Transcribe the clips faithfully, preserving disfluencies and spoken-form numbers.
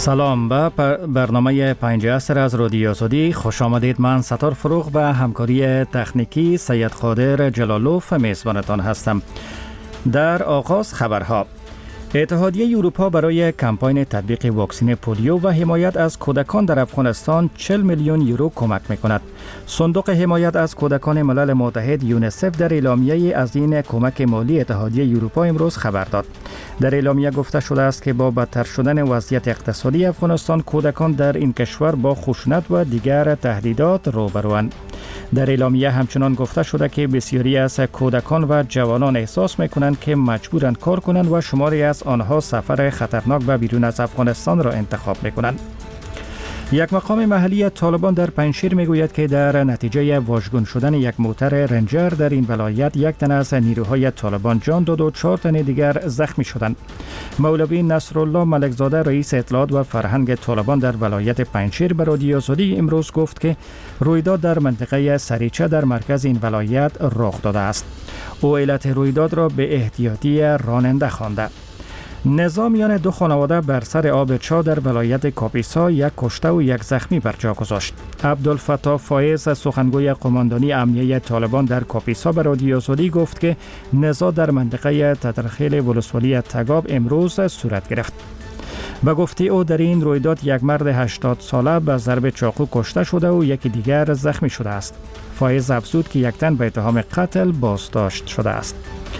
سلام به برنامه پنج عصر از رادیو آزادی خوش آمدید. من ستار فروغ و همکاری تکنیکی سید قادر جلالوف میزبانتان هستم. در آغاز خبرها: اتحادیه اروپا برای کمپاین تطبیق واکسن پولیو و حمایت از کودکان در افغانستان چهل میلیون یورو کمک می‌کند. صندوق حمایت از کودکان ملل متحد یونیسف در اعلامیه از این کمک مالی اتحادیه اروپا امروز خبر داد. در اعلامیه گفته شده است که با بدتر شدن وضعیت اقتصادی افغانستان، کودکان در این کشور با خشونت و دیگر تهدیدات روبروند. در اعلامیه همچنان گفته شده که بسیاری از کودکان و جوانان احساس می‌کنند که مجبورند کار کنند و شماری از آنها سفر خطرناک به بیرون از افغانستان را انتخاب می‌کنند. یک مقام محلی طالبان در پنجشیر میگوید که در نتیجه واژگون شدن یک موتر رنجر در این ولایت یک تن از نیروهای طالبان جان داد و چهار تن دیگر زخمی شدند. مولوی نصرالله ملکزاده رئیس اطلاعات و فرهنگ طالبان در ولایت پنجشیر به رادیو آزادی امروز گفت که رویداد در منطقه سریچه در مرکز این ولایت رخ داده است. او علت رویداد را به احتیاطی راننده خوانده. نزاع میان دو خانواده بر سر آب چا در ولایت کاپیسا یک کشته و یک زخمی بر جا گذاشت. عبدالفتاح فایز سخنگوی قماندانی امنیه طالبان در کاپیسا به رادیو آزادی گفت که نزاع در منطقه تدرخیل ولسوالی تگاب امروز صورت گرفت. به گفته او در این رویداد یک مرد هشتاد ساله به ضرب چاقو کشته شده و یکی دیگر زخمی شده است. فایز افزود که یک تن به اتهام قتل بازداشت شده است.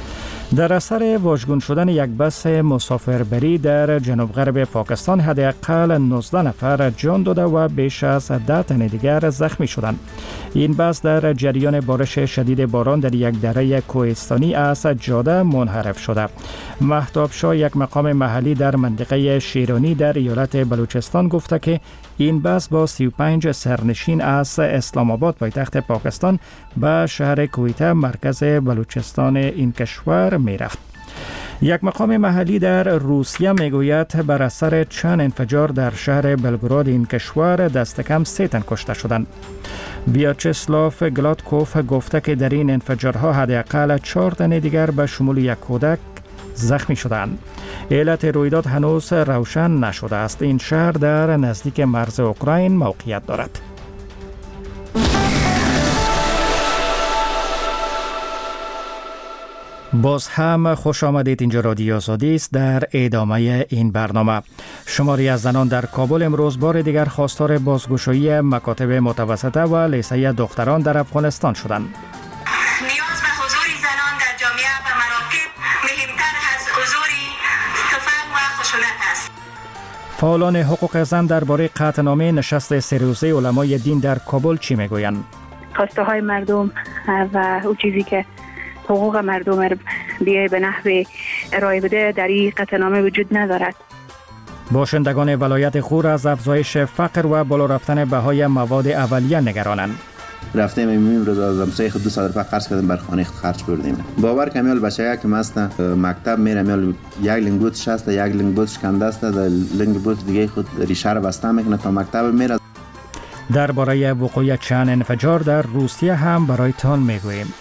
در اثر واژگون شدن یک بس مسافربری در جنوب غرب پاکستان حداقل نوزده نفر جان داده و بیش از ده تن دیگر زخمی شدند. این بس در جریان بارش شدید باران در یک دره کوهستانی از جاده منحرف شده. مهتاب شاه، یک مقام محلی در منطقه شیرانی در ایالت بلوچستان، گفته که این بس با سی و پنج سرنشین از اسلام آباد پایتخت پاکستان به شهر کویته مرکز بلوچستان این کشور می رفت. یک مقام محلی در روسیه میگوید بر اثر چند انفجار در شهر بلگراد این کشور دست کم سه تن کشته شدند. ویاچسلاف گلادکوف گفته که در این انفجارها حداقل چهار تن دیگر به شمول یک کودک زخمی شدند. علت رویداد هنوز روشن نشده است. این شهر در نزدیک مرز اوکراین موقعیت دارد. باز هم خوش آمدید. اینجا رادیو آزادی است. در ادامه این برنامه، شماری از زنان در کابل امروز بار دیگر خواستار بازگشایی مکاتب متوسطه و لیسه دختران در افغانستان شدند. نیاز به حضور زنان در جامعه و مراکب مهمتر از حضور تفنگ و خشونت است. فعالان حقوق زن درباره قطعنامه نشست سه روزه علمای دین در کابل چی میگویند؟ خواسته های مردم و اون چیزی که حقوق مردم رو بیای به نحو ارائه بده در این قطعنامه وجود ندارد. باشندگان ولایت غور از افزایش فقر و بالا رفتن بهای مواد اولیه نگرانند. رفتیم امروز روز از همسایه خود دو صد روپیه خرج کردیم، بر خانه خود خرج بردیم. باور کمیال بچه که مست مکتب میرم، میال یک لنگوت شست، یک لنگوت شکنده است، در لنگوت دیگه خود ریشه رو بسته میکنه تا مکتب میره. درباره وقوع چند انفجار در روسیه هم برایتان میگوییم.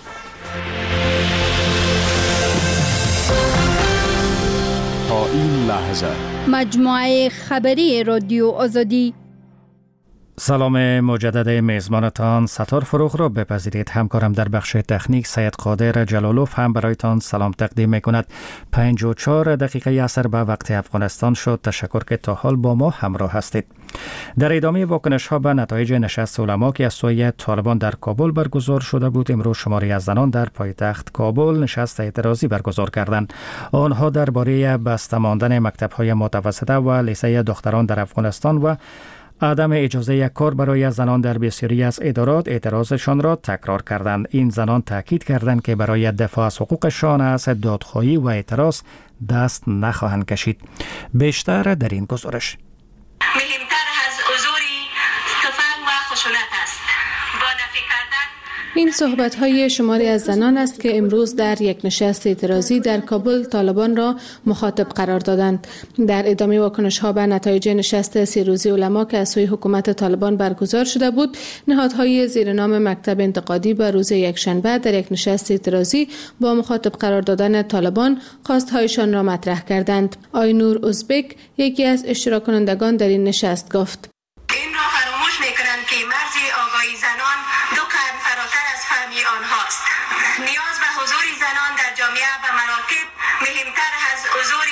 تا این لحظه مجموعه خبری رادیو آزادی. سلام مجدد میزبانتان ستار فروغ را بپذیرید. همکارم در بخش تکنیک سید قادر جلالوف هم برایتان سلام تقدیم میکند. پنج و چهار دقیقه عصر به وقت افغانستان شد. تشکر که تا حال با ما همراه هستید. در ادامه واکنش ها به نتایج نشست علما که از سوی طالبان در کابل برگزار شده بود، امروز شماری از زنان در پایتخت کابل نشست اعتراضی برگزار کردند. آنها درباره بسته ماندن مکتب های متوسطه و لیسه دختران در افغانستان و عدم اجازه کار برای زنان در بسیاری از ادارات اعتراضشان را تکرار کردند. این زنان تاکید کردند که برای دفاع از حقوقشان از دادخواهی و اعتراض دست نخواهند کشید. بیشتر در این گزارش. مهمتر از حضور تفنگ و خشونت است. با نفی کردن این صحبت‌های شماری از زنان است که امروز در یک نشست اعتراضی در کابل طالبان را مخاطب قرار دادند. در ادامه واکنش‌ها به نتایج نشست سه روزه علما که از سوی حکومت طالبان برگزار شده بود، نهادهای زیر نام مکتب انتقادی به روز یکشنبه در یک نشست اعتراضی با مخاطب قرار دادن طالبان خواست‌هایشان را مطرح کردند. آینور ازبک یکی از اشتراک کنندگان در این نشست گفت: این را فراموش می‌کنند که مرز آگاهی زنان دو قرن فراتر از فهم آنهاست. نیاز به حضور زنان در جامعه و مراکب مهمتر از حضور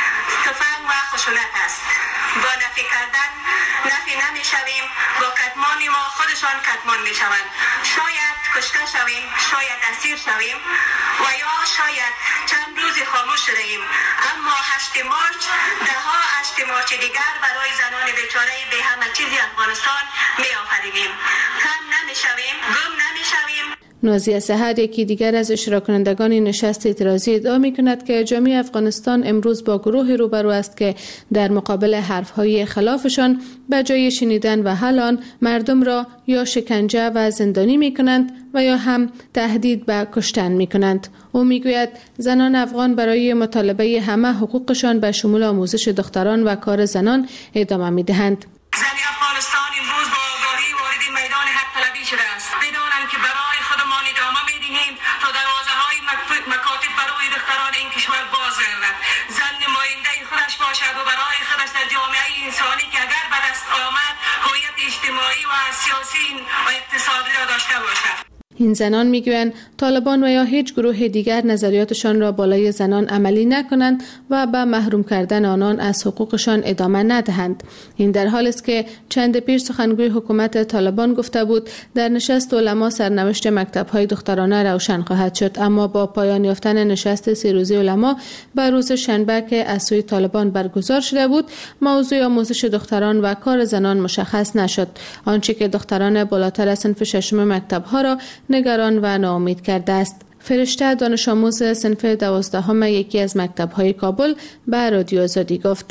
تفنگ و خشونت است. با نفی کردن نفی نمی‌شویم، با کتمان ما خودشان کتمان می‌شوند. شاید کشته شویم، شاید اسیر شویم و یا شاید چند روزی خاموش شدیم، اما هشت مارچ ده ها هشت مارچ دیگر برای زنان بیچاره به همه چیزی افغانستان می آفرینیم. کم نمی شویم، گم نمی شویم. نازیه سحر یکی دیگر از اشتراک کنندگان نشست اعتراضی ادعا می کند که جامعه افغانستان امروز با گروه روبرو است که در مقابل حرفهای خلافشان به جای شنیدن و حل آن مردم را یا شکنجه و زندانی می کنند و یا هم تهدید به کشتن می کنند. او می گوید زنان افغان برای مطالبه همه حقوقشان به شمول آموزش دختران و کار زنان ادامه می دهند. زن افغانستان امروز با آگاهی وارد میدان حق طلبی شده است. بدانند که برای خودمان ادامه می دهیم تا دروازه های مکاتب برای دختران این کشور باز گردد. زن نماینده خودش باشد و برای خودش در جامعه انسانی که اگر به دست آمد هویت اجتماعی و سیاسی و اقتصادی را داشته باشد. این زنان میگویند طالبان و یا هیچ گروه دیگر نظریاتشان را بالای زنان عملی نکنند و به محروم کردن آنان از حقوقشان ادامه ندهند. این در حالی است که چند پیش سخنگوی حکومت طالبان گفته بود در نشست علما سرنوشت مکتب‌های دخترانه روشن خواهد شد، اما با پایان یافتن نشست سه روزه علما بر روز شنبه که از سوی طالبان برگزار شده بود، موضوع آموزش دختران و کار زنان مشخص نشد، آنچه که دختران بالاتر از صنف ششم مکتب‌ها را نگران و ناامید کرده است. فرشته دانش آموز صنف دوازدهم یکی از مکتب‌های کابل به رادیو آزادی گفت: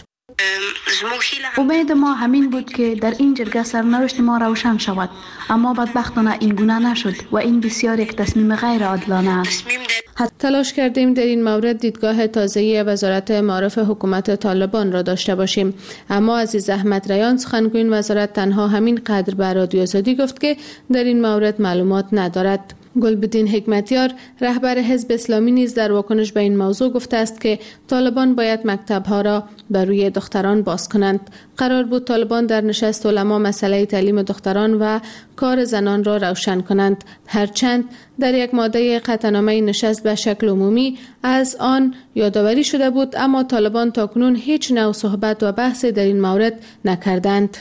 امید ما همین بود که در این جرگه سرنوشت ما روشن شود، اما بدبختانه این گونه نشد و این بسیار یک تصمیم غیر عادلانه است. تلاش کردیم در این مورد دیدگاه تازه‌ای وزارت معارف حکومت طالبان را داشته باشیم، اما عزیز احمد ریان سخنگوی وزارت تنها همین قدر به رادیو آزادی گفت که در این مورد معلومات ندارد. گلبدین حکمتیار رهبر حزب اسلامی نیز در واکنش به این موضوع گفته است که طالبان باید مکتب‌ها را بر روی دختران باز کنند. قرار بود طالبان در نشست علما مسئله تعلیم دختران و کار زنان را روشن کنند، هرچند در یک ماده قطعنامه نشست به شکل عمومی از آن یادآوری شده بود، اما طالبان تاکنون هیچ نوع صحبت و بحث در این مورد نکردند.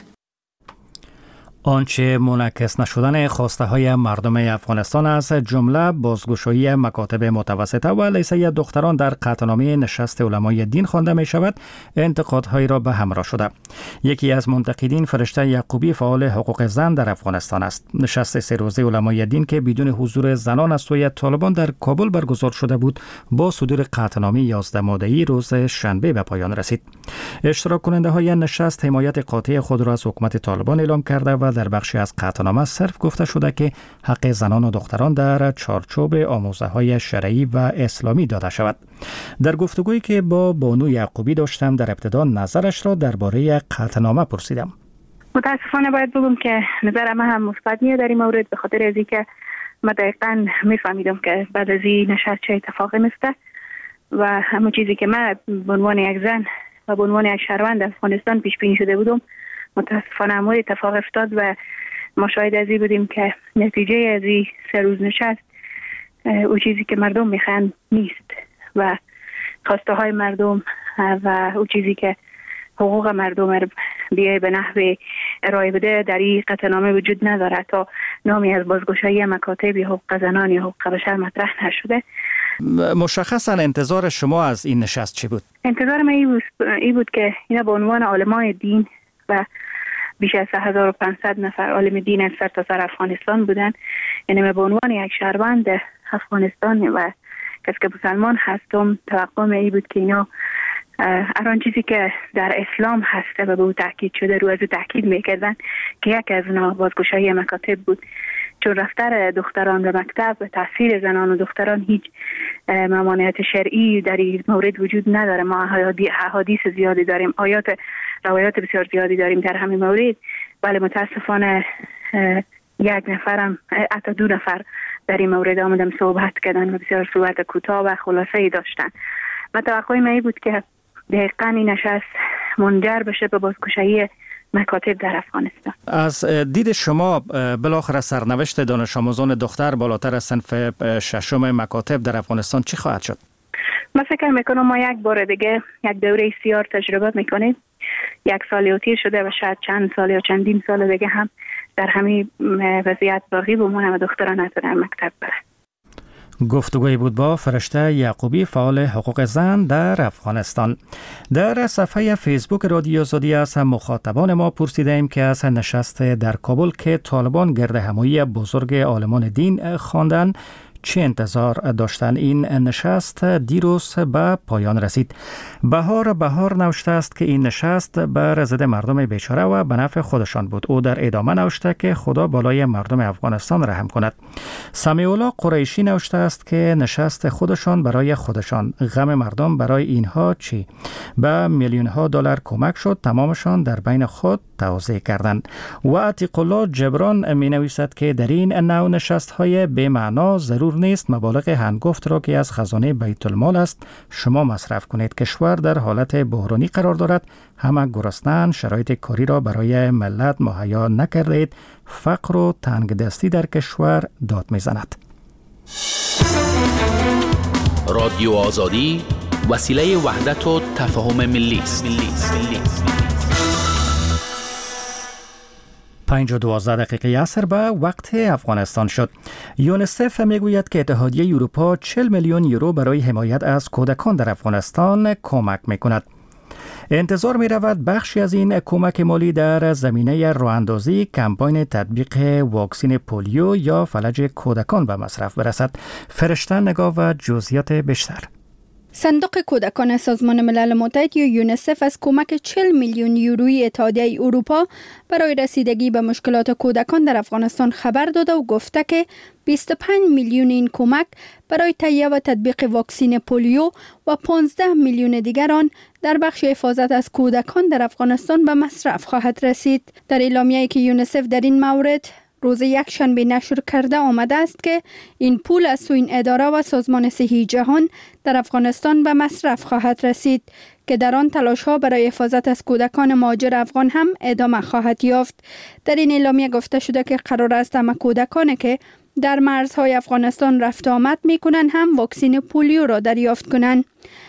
آنچه منعکس نشدن خواسته های مردم افغانستان از جمله بازگشایی مکاتب متوسطه و لیسه دختران در قطعنامه نشست علمای دین خوانده می شود، انتقادهایی را به همراه شده. یکی از منتقدین فرشته یعقوبی فعال حقوق زن در افغانستان است. نشست سه روزه علمای دین که بدون حضور زنان از سوی طالبان در کابل برگزار شده بود، با صدور قطعنامه یازده ماده‌ای روز شنبه به پایان رسید. اشتراک کننده های نشست حمایت قاطع خود را از حکومت طالبان اعلام کرده و در بخشی از قطعنامه صرف گفته شده که حق زنان و دختران در چارچوب آموزه‌های شرعی و اسلامی داده شود. در گفتگویی که با بانو یعقوبی داشتم در ابتدا نظرش را درباره قطعنامه پرسیدم. متاسفانه باید بگم که نظر من هم مثبت نیست در این مورد، به خاطر از اینکه من دقیقاً میفهمیدم که بعد از این نشست چه اتفاقی میفته و همون چیزی که من به عنوان یک زن و به عنوان یک شهروند افغانستان پیش بینی شده بودم متاسفانه امور اتفاق افتاد و ما شاهد از این بودیم که نتیجه از این سه روز نشست او چیزی که مردم میخوان نیست و خواسته های مردم و او چیزی که حقوق مردم رو بیای به نحو ارائه بده در این قطعنامه وجود نداره. تا نامی از بازگشایی مکاتب یا حقوق زنان یا حقوق بشر مطرح نشده. مشخصا انتظار شما از این نشست چی بود؟ انتظار من این بود, این بود که اینا به عنوان علمای دین و بیش از هزار و پانصد نفر عالم دین از سر تا سر افغانستان بودن، یعنی به عنوان یک شهروند افغانستان و کسی که مسلمان هستم توقع ای بود که اینا هر آن چیزی که در اسلام هسته و به او تاکید شده رو از او تاکید میکردن که یک از اونا بازگشایی مکاتب بود، چون رفتار دختران به مکتب و تحصیل زنان و دختران هیچ ممانعت شرعی در این مورد وجود نداره. ما احادیث زیادی داریم، آیات روایات بسیار زیادی داریم در همین مورد. ولی متاسفانه یک نفرم حتی دو نفر در این مورد آمدن صحبت کردن و بسیار صحبت کوتاه و خلاصه‌ای داشتن. من توقع من بود که دقیقاً این نشست منجر بشه به بازگشایی مکاتب در افغانستان. از دید شما بالاخره سرنوشت دانش آموزان دختر بالاتر از صنف ششم مکاتب در افغانستان چی خواهد شد؟ من فکر میکنم ما یک بار دیگه یک دوره سیار تجربه میکنیم. یک سال اوتی شده و شاید چند سال یا چندین سال دیگه هم در همین وضعیت باقی بمونه و دختران نتونن مکتب برن. گفتگوی بود با فرشته یعقوبی، فعال حقوق زن در افغانستان. در صفحه فیسبوک رادیو آزادی از مخاطبان ما پرسیدیم که از نشست در کابل که طالبان گرد همایی بزرگ عالمان دین خواندن چه انتظار داشتن. این نشست دیروز به پایان رسید. بهار بهار نوشته است که این نشست بر ضد مردم بیچاره و به نفع خودشان بود. او در ادامه نوشته که خدا بالای مردم افغانستان رحم کند. سمیع الله قریشی نوشته است که نشست خودشان برای خودشان، غم مردم برای اینها چی؟ به میلیون ها دلار کمک شد، تمامشان در بین خود توزیع کردند. و عتیق الله جبران می نویسد که در این نوع نشست های بی معنا ضرور نیست مبالغ هنگفت را که از خزانه بیت المال است شما مصرف کنید. کشور در حالت بحرانی قرار دارد، همه گرسنه‌اند، شرایط کاری را برای ملت مهیا نکردید، فقر و تنگ دستی در کشور داد میزند. رادیو آزادی وسیله وحدت و تفاهم ملی است. پنج و دوازده دقیقه عصر به وقت افغانستان شد. یونیسف میگوید که اتحادیه اروپا چهل میلیون یورو برای حمایت از کودکان در افغانستان کمک میکند. انتظار می رود بخشی از این کمک مالی در زمینه راه‌اندازی کمپاین تطبیق واکسن پولیو یا فلج کودکان به مصرف برسد. فرشته نگاه و جزئیات بیشتر. صندوق کودکان سازمان ملل متحد یا یونیسف از کمک چهل میلیون یورویی اتحادیه اروپا برای رسیدگی به مشکلات کودکان در افغانستان خبر داده و گفته که بیست و پنج میلیون این کمک برای تهیه و تطبیق واکسن پولیو و پانزده میلیون دیگر آن در بخش حفاظت از کودکان در افغانستان به مصرف خواهد رسید. در اعلامیه‌ای که یونیسف در این مورد روز یک شنبه نشر کرده آمده است که این پول از سوی این اداره و سازمان صحی جهان در افغانستان به مصرف خواهد رسید که در آن تلاش‌ها برای حفاظت از کودکان مهاجر افغان هم ادامه خواهد یافت. در این اعلامیه گفته شده که قرار است همه کودکانی که در مرزهای افغانستان رفت آمد می‌کنند هم واکسن پولیو را دریافت کنند.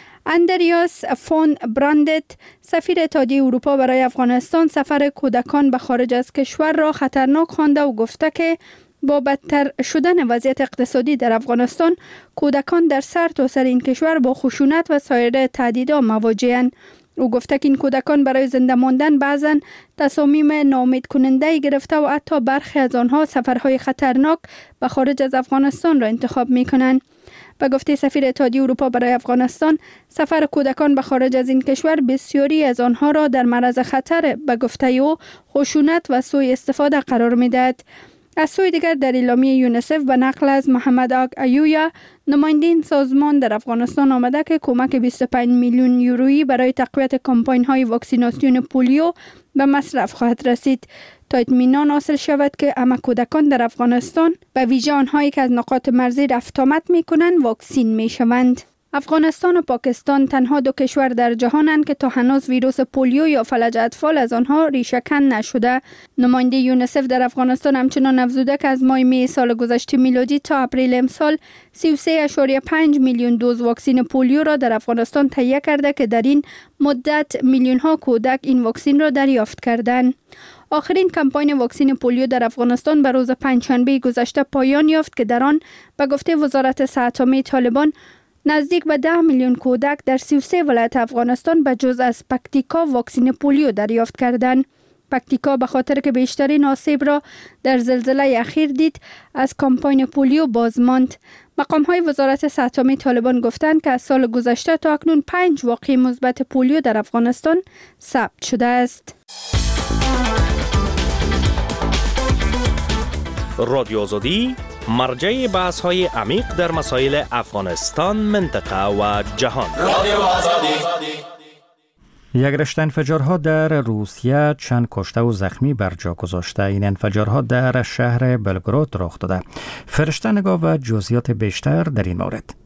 اندریاس فون براندت، سفیر اتحادیه اروپا برای افغانستان، سفر کودکان به خارج از کشور را خطرناک خوانده و گفته که با بدتر شدن وضعیت اقتصادی در افغانستان، کودکان در سر تا سر این کشور با خشونت و سایر تهدیدها مواجه‌اند. او گفته که این کودکان برای زنده ماندن بعضاً تصامیم ناامید کننده گرفته و حتی برخی از آنها سفرهای خطرناک به خارج از افغانستان را انتخاب می‌کنند. به گفته سفیر اتحادیه اروپا برای افغانستان، سفر کودکان به خارج از این کشور بسیاری از آنها را در معرض خطر به گفته او خشونت و سوء استفاده قرار می‌دهد. از سوی دیگر در اعلامیه یونیسف به نقل از محمد آگ ایویا، نماینده این سازمان در افغانستان آمده که کمک بیست و پنج میلیون یورویی برای تقویت کمپاین‌های واکسیناسیون پولیو به مصرف خواهد رسید تا اطمینان حاصل شود که همه کودکان در افغانستان به ویژه آنهایی که از نقاط مرزی رفت آمد می‌کنند واکسین می‌شوند. افغانستان و پاکستان تنها دو کشور در جهانند که تا هنوز ویروس پولیو یا فلج اطفال از آنها ریشه‌کن نشده. نماینده یونیسف در افغانستان همچنان افزوده که از ماه می سال گذشته میلادی تا اپریل امسال سی و سه ممیز پنج میلیون دوز واکسن پولیو را در افغانستان تهیه کرده که در این مدت میلیون ها کودک این واکسن را دریافت کردند. آخرین کمپاین واکسن پولیو در افغانستان به روز پنجشنبه گذشته پایان یافت که در آن به گفته وزارت صحت عامه طالبان نزدیک به ده میلیون کودک در سی و سه ولایت افغانستان به جز از پکتیکا واکسن پولیو دریافت کردند. پکتیکا به خاطر که بیشترین آسیب را در زلزله اخیر دید از کمپاین پولیو باز ماند. مقام‌های وزارت صحت عامه طالبان گفتند که از سال گذشته تا اکنون پنج واقعه مثبت پولیو در افغانستان ثبت شده است. رادیو آزادی مرجع بحث های عمیق در مسائل افغانستان، منطقه و جهان. رادیو آزادی. یک رشته انفجارها در روسیه چند کشته و زخمی بر جا گذاشته. این انفجارها در شهر بلگراد رخ داده. فرشته نگاه و جزئیات بیشتر در این مورد.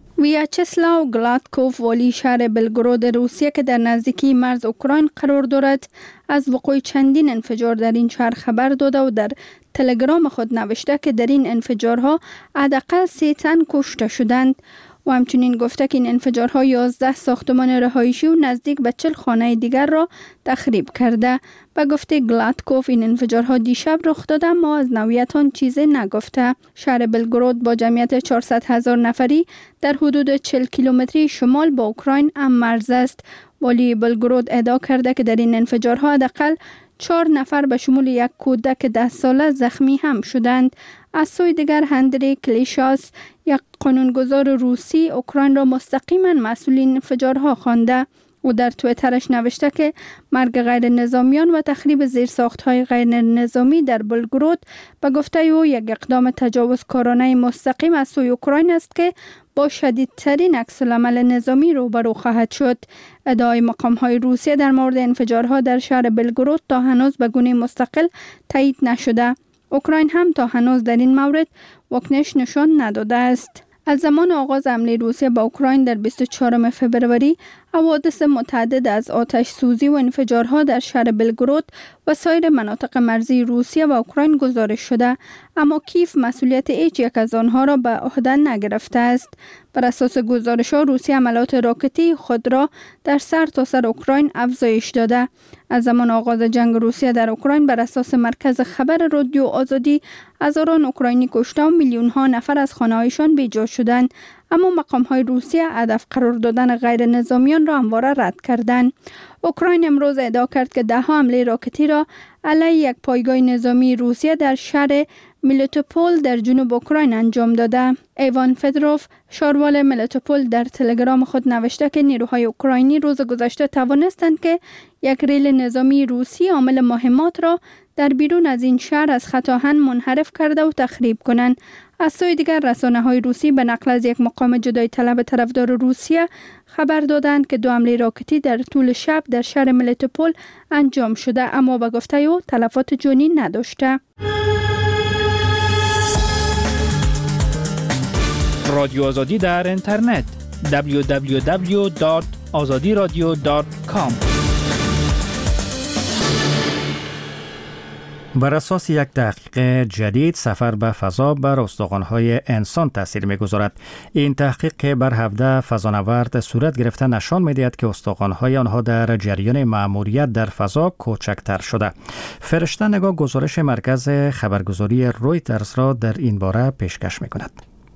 ویاچسلاو گلادکوف، والی شهر بلگراد روسیه که در نزدیکی مرز اوکراین قرار دارد، از وقوع چندین انفجار در این شهر خبر داده و در تلگرام خود نوشته که در این انفجارها حداقل سه تن کشته شدند و همچنین گفته که این انفجارها یازده ساختمان رهایشی و نزدیک به چهل خانه دیگر را تخریب کرده. به گفته گلادکوف این انفجارها دیشب رخ داده اما از نوعیت آن چیزی نگفته. شهر بلگراد با جمعیت چهارصد هزار نفری در حدود چهل کیلومتری شمال با اوکراین هم مرز است. والی بلگراد ادعا کرده که در این انفجارها حداقل چهار نفر به شمول یک کودک ده ساله زخمی هم شدند. از سوی دیگر هندری کلیشاس، یک قانونگذار روسی، اوکراین را مستقیما مسئول این انفجارها خوانده و در توییترش نوشته که مرگ غیر نظامیان و تخریب زیرساخت‌های غیر نظامی در بلگراد به گفته او یک اقدام تجاوزکارانه مستقیم از سوی اوکراین است که با شدیدترین عکس‌العمل نظامی روبرو خواهد شد. ادعای مقام‌های روسیه در مورد انفجارها در شهر بلگراد تا هنوز به گونه مستقل تایید نشده. اوکراین هم تا هنوز در این مورد واکنش نشان نداده است. از زمان آغاز حمله روسیه به اوکراین در بیست و چهارم فوریه، حوادث متعدد از آتش سوزی و انفجارها در شهر بلگراد و سایر مناطق مرزی روسیه و اوکراین گزارش شده، اما کیف مسئولیت هیچ یک از آنها را به عهده نگرفته است. بر اساس گزارش‌ها روسیه حملات راکتی خود را در سرتاسر اوکراین افزایش داده. از زمان آغاز جنگ روسیه در اوکراین بر اساس مرکز خبر رادیو آزادی، هزاران اوکراینی کشته و میلیون ها نفر از خانه‌هایشان بیجا شدند، اما مقام‌های روسیه هدف قرار دادن غیر نظامیان را همواره رد کردند. اوکراین امروز ادعا کرد که ده ها حمله راکتی را علیه یک پایگاه نظامی روسیه در شهر میلوتوپول در جنوب اوکراین انجام داده. ایوان فدروف، شاروال میلوتوپول، در تلگرام خود نوشته که نیروهای اوکراینی روز گذشته توانستند که یک ریل نظامی روسی عامل مهمات را در بیرون از این شهر از خط آهن منحرف کرده و تخریب کنند. از سوی دیگر رسانه‌های روسی به نقل از یک مقام جدای طلب طرفدار روسیه خبر دادند که دو حمله راکتی در طول شب در شهر میلوتوپول انجام شده، اما به گفته او تلفات جانی نداشته. رادیو آزادی در اینترنت دبلیو دبلیو دبلیو دات آزادی رادیو دات کام. بر اساس یک تحقیق جدید، سفر به فضا بر استخوان‌های انسان تاثیر می‌گذارد. این تحقیق که بر هفده فضانورد صورت گرفته نشان می‌دهد که استخوان‌های آنها در جریان مأموریت در فضا کوچکتر شده. فرشته نگاه گزارش مرکز خبرگزاری رویترز را در این باره پیشکش می‌کند.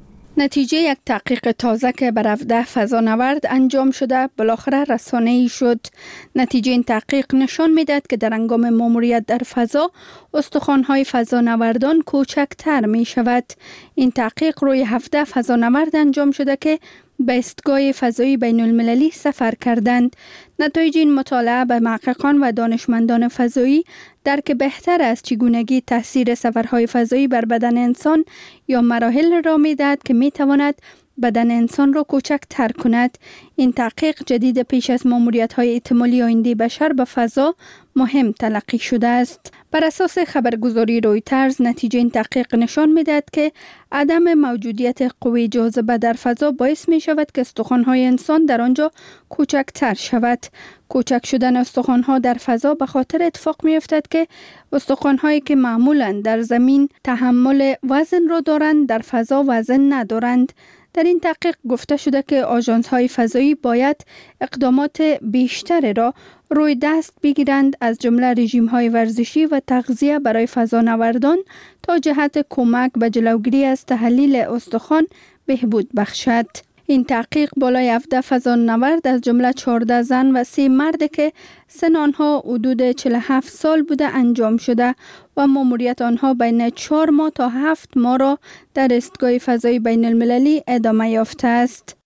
نتیجه یک تحقیق تازه که بر هفده فضانورد انجام شده بالاخره رسانه‌ای شد. نتیجه این تحقیق نشان می‌دهد که در هنگام مأموریت در فضا استخوان‌های فضانوردان کوچکتر می‌شود. این تحقیق روی هفده فضانورد انجام شده که به ایستگاه فضایی بین المللی سفر کردند. نتایج این مطالعه به محققان و دانشمندان فضایی درک بهتر از چگونگی تاثیر سفرهای فضایی بر بدن انسان یا مراحل را می‌دهد که می‌تواند بدن انسان را کوچکتر کند. این تحقیق جدید پیش از مأموریت‌های احتمالی آینده بشر به فضا مهم تلقی شده است. بر اساس خبرگزاری رویترز، نتیجه این تحقیق نشان می‌دهد که عدم موجودیت قوه جاذبه در فضا باعث می‌شود که استخوان‌های انسان در آنجا کوچکتر شود. کوچک شدن استخوان‌ها در فضا به خاطر اتفاق می‌افتد که استخوان‌هایی که معمولاً در زمین تحمل وزن را دارند در فضا وزن ندارند. در این تحقیق گفته شده که آژانس‌های فضایی باید اقدامات بیشتری را روی دست بگیرند، از جمله رژیم‌های ورزشی و تغذیه برای فضانوردان تا جهت کمک به جلوگیری از تحلیل استخوان بهبود بخشد. این تحقیق بالای هفده فضانورد از جمله چهارده زن و سه مرد که سن آنها حدود چهل و هفت سال بوده انجام شده و مأموریت آنها بین چهار ماه تا هفت ماه را در ایستگاه فضایی بین المللی ادامه یافته است.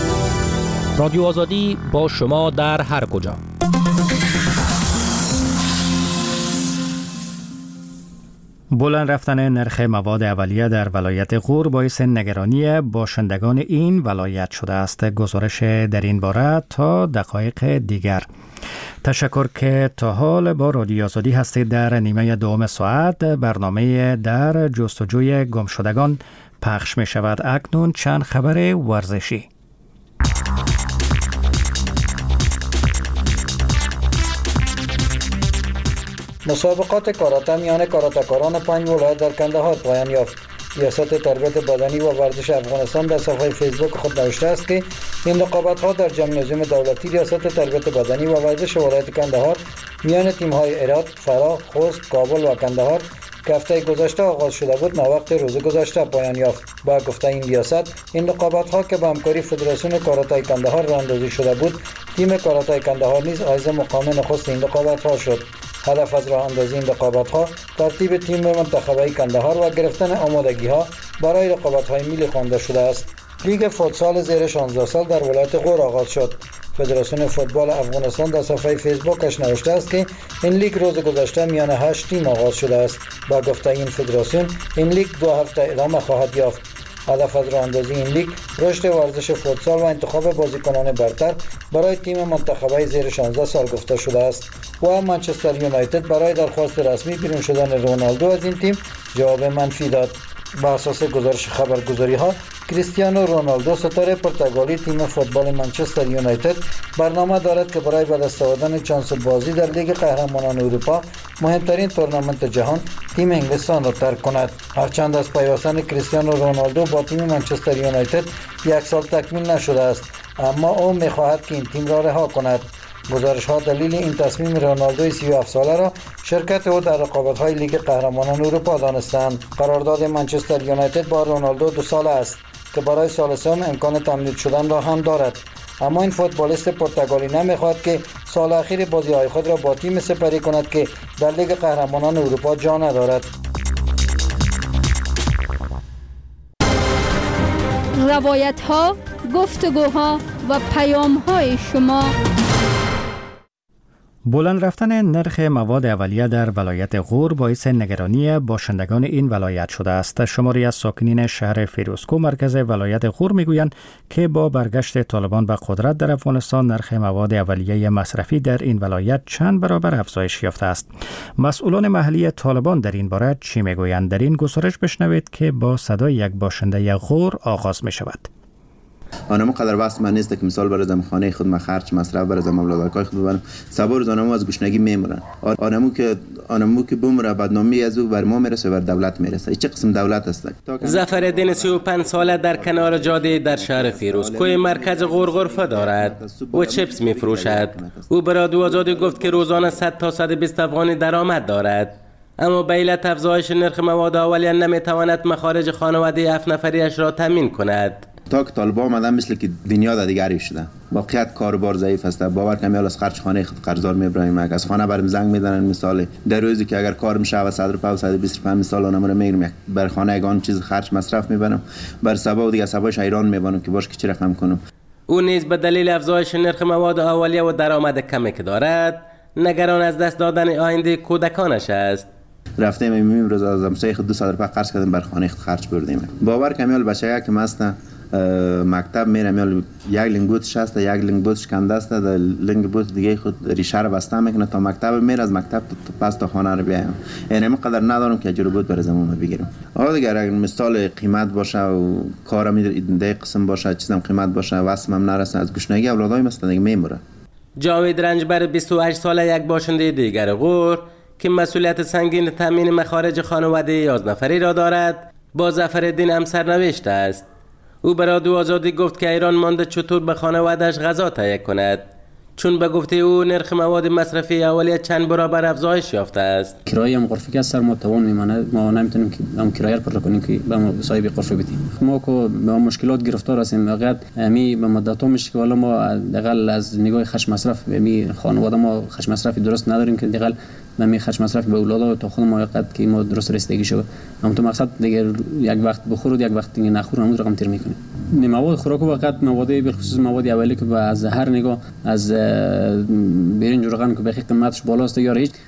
رادیو آزادی با شما در هر کجا. بلند رفتن نرخ مواد اولیه در ولایت غور باعث نگرانی باشندگان این ولایت شده است. گزارش در این باره تا دقایق دیگر. تشکر که تا حال با رادیو آزادی هستید. در نیمه دوم ساعت برنامه در جستجوی گمشدگان پخش می شود. اکنون چند خبر ورزشی. مسابقات کاراته میان کاراته‌کاران پنج ولایت در کندهار پایان یافت. ریاست تربیت بدنی و ورزش افغانستان در صفحه فیسبوک خود نوشته است که این رقابت‌ها در جمنازیوم دولتی ریاست تربیت بدنی و ورزش ولایت کندهار میان تیم‌های هرات، فراه، خوست، کابل و کندهار که هفته گذشته آغاز شده بود موقت روز گذشته پایان یافت. با گفته این ریاست، این رقابت‌ها که به همکاری فدراسیون کاراته کندهار راه‌اندازی شده بود، تیم کاراته کندهار نیز حائز مقام نخست این رقابت‌ها شد. هدف از راه اندازی این رقابت‌ها ترتیب تیم منتخبه کندهار و گرفتن آمادگی‌ها برای رقابت‌های ملی خوانده شده است. لیگ فوتسال زیر شانزده سال در ولایت غور آغاز شد. فدراسیون فوتبال افغانستان در صفحه فیسبوکش نوشته است که این لیگ روز گذشته میان هشت تیم آغاز شده است. با گفته این فدراسیون، این لیگ دو هفته ادامه خواهد یافت. هدف از راه اندازی این لیگ رشد ورزش فوتسال و انتخاب بازیکنان برتر برای تیم منتخبه زیر شانزده سال گفته شده است. و منچستر یونایتد برای درخواست رسمی بیرون شدن رونالدو از این تیم جواب منفی داد. با اساس گزارش خبرگزاری ها، کریستیانو رونالدو ستاره پرتغالی تیم فوتبال منچستر یونایتد برنامه دارد که برای به دست آوردن چانس بازی در لیگ قهرمانان اروپا، مهمترین تورنمنت جهان، تیم انگلستان را ترک کند. هرچند از پیوستن کریستیانو رونالدو با تیم منچستر یونایتد یک سال تکمیل نشده است، اما او می‌خواهد که این تیم را رها کند. گزارش ها دلیل این تصمیم رونالدو سی و هفت ساله را شرکت او در رقابت های لیگ قهرمانان اروپا دانستند. قرارداد منچستر یونایتد با رونالدو دو ساله است که برای سال سوم امکان تمدید شدن را هم دارد، اما این فوتبالیست پرتغالی نمیخواهد که سال اخیر بازی های خود را با تیم سپری کند که در لیگ قهرمانان اروپا جا ندارد. روایت ها، گفتگوها و پیام های شما. بلند رفتن نرخ مواد اولیه در ولایت غور باعث نگرانی باشندگان این ولایت شده است. شماری از ساکنین شهر فیروزکوه مرکز ولایت غور میگویند که با برگشت طالبان به قدرت در افغانستان نرخ مواد اولیه مصرفی در این ولایت چند برابر افزایش یافته است. مسئولان محلی طالبان در این باره چی میگویند؟ در این گزارش بشنوید که با صدای یک باشنده غور آغاز می شود. آنمو قدر واسه من نیست که مثال برای خانه خود ما خرج مصرف برای مبلغ‌های خود ببرم. صبر روز آنمو از گشنگی میمیرن. آنمو که آنمو که بمره بدنامی از او بر ما میرسه بر دولت میرسه. چه قسم دولت است؟ ظفرالدین سی و پنج ساله در کنار جاده در شهر فیروزکوه مرکز غور غرفه دارد و چپس میفروشد. او به رادیو آزادی گفت که روزانه صد تا صد و بیست افغانی درآمد دارد، اما به علت افزایش نرخ مواد اولیه نمیتواند مخارج خانواده هفت نفریش را تامین کند. تا که طالبان آمدن مثل که دنیا دیگری شده. واقعیت کاروبار ضعیف است. باور کنم از خرج خانه خود قرضدار میبریم. از خانه برم زنگ میزنن، مثال در روزی که اگر کار میشه و صد روپیه و صد و بیست روپیه مثال اونم رو میگیرم بر خانه یگان چیز خرج مصرف میبرم، بر سبب دیگه سببش ایران میبرم که باش که چی رقم کنم. او نیز به دلیل افزایش نرخ مواد اولیه و درآمد کمی که دارد نگران از دست دادن آینده کودکانش است. رفتیم میمیم روز از همسایه خود دو صد روپیه قرض کردیم بر خانه خود خرج بردیم. باور کنم بچه‌ها که ماست مکتب میرم یا یک لنگوتش هست، یک لنگوتش کنده است، در لنگوت دیگه خود ریشه رو بسته میکنه تا مکتب میره، از مکتب پس تا خانه رو بیایم. یعنی من قدر ندارم که اجر بود بر زمون بگیرم. آ دیگه اگر مثال قیمت باشه و کارم ایده قسم باشه، چیزم قیمت باشه، واسمم نرسه، از گشنگی اولادای مثلا دیگه میموره. جاوید رنجبر بیست و هشت ساله یک باشنده دیگر غور که مسئولیت سنگین تامین مخارج خانواده یازده نفری را دارد، با ظفرالدین هم سرنوشت است. او به رادیو آزادی گفت که ایران مانده چطور به خانواده‌اش غذا تهیه کند، چون به گفته او نرخ مواد مصرفی اولیه چند برابر افزایش یافته است. کرایه هم غرفه که از سر ما توان میمانه، ما نمیتونیم که هم کرایه پر کنیم که به صاحب غرفه بدیم. ما کو به مشکلات گرفتار هستیم. واقعا می به مدت میشه که والا ما حداقل از نگاه خرج مصرف می خانواده ما خرج مصرفی درست نداریم که حداقل ما می خرج مصرف به اولاد و تا خود ما وقت که ما درست رسیدگی شود. اما تو مقصد دیگه یک وقت بخورید یک وقت دیگه نخورید همون رقم تیر میکنیم. مواد خوراک وقت مواد به خصوص مواد اولیه که از هر نگاه از برنج و روغن که به قیمتش بالاست یا هیچ.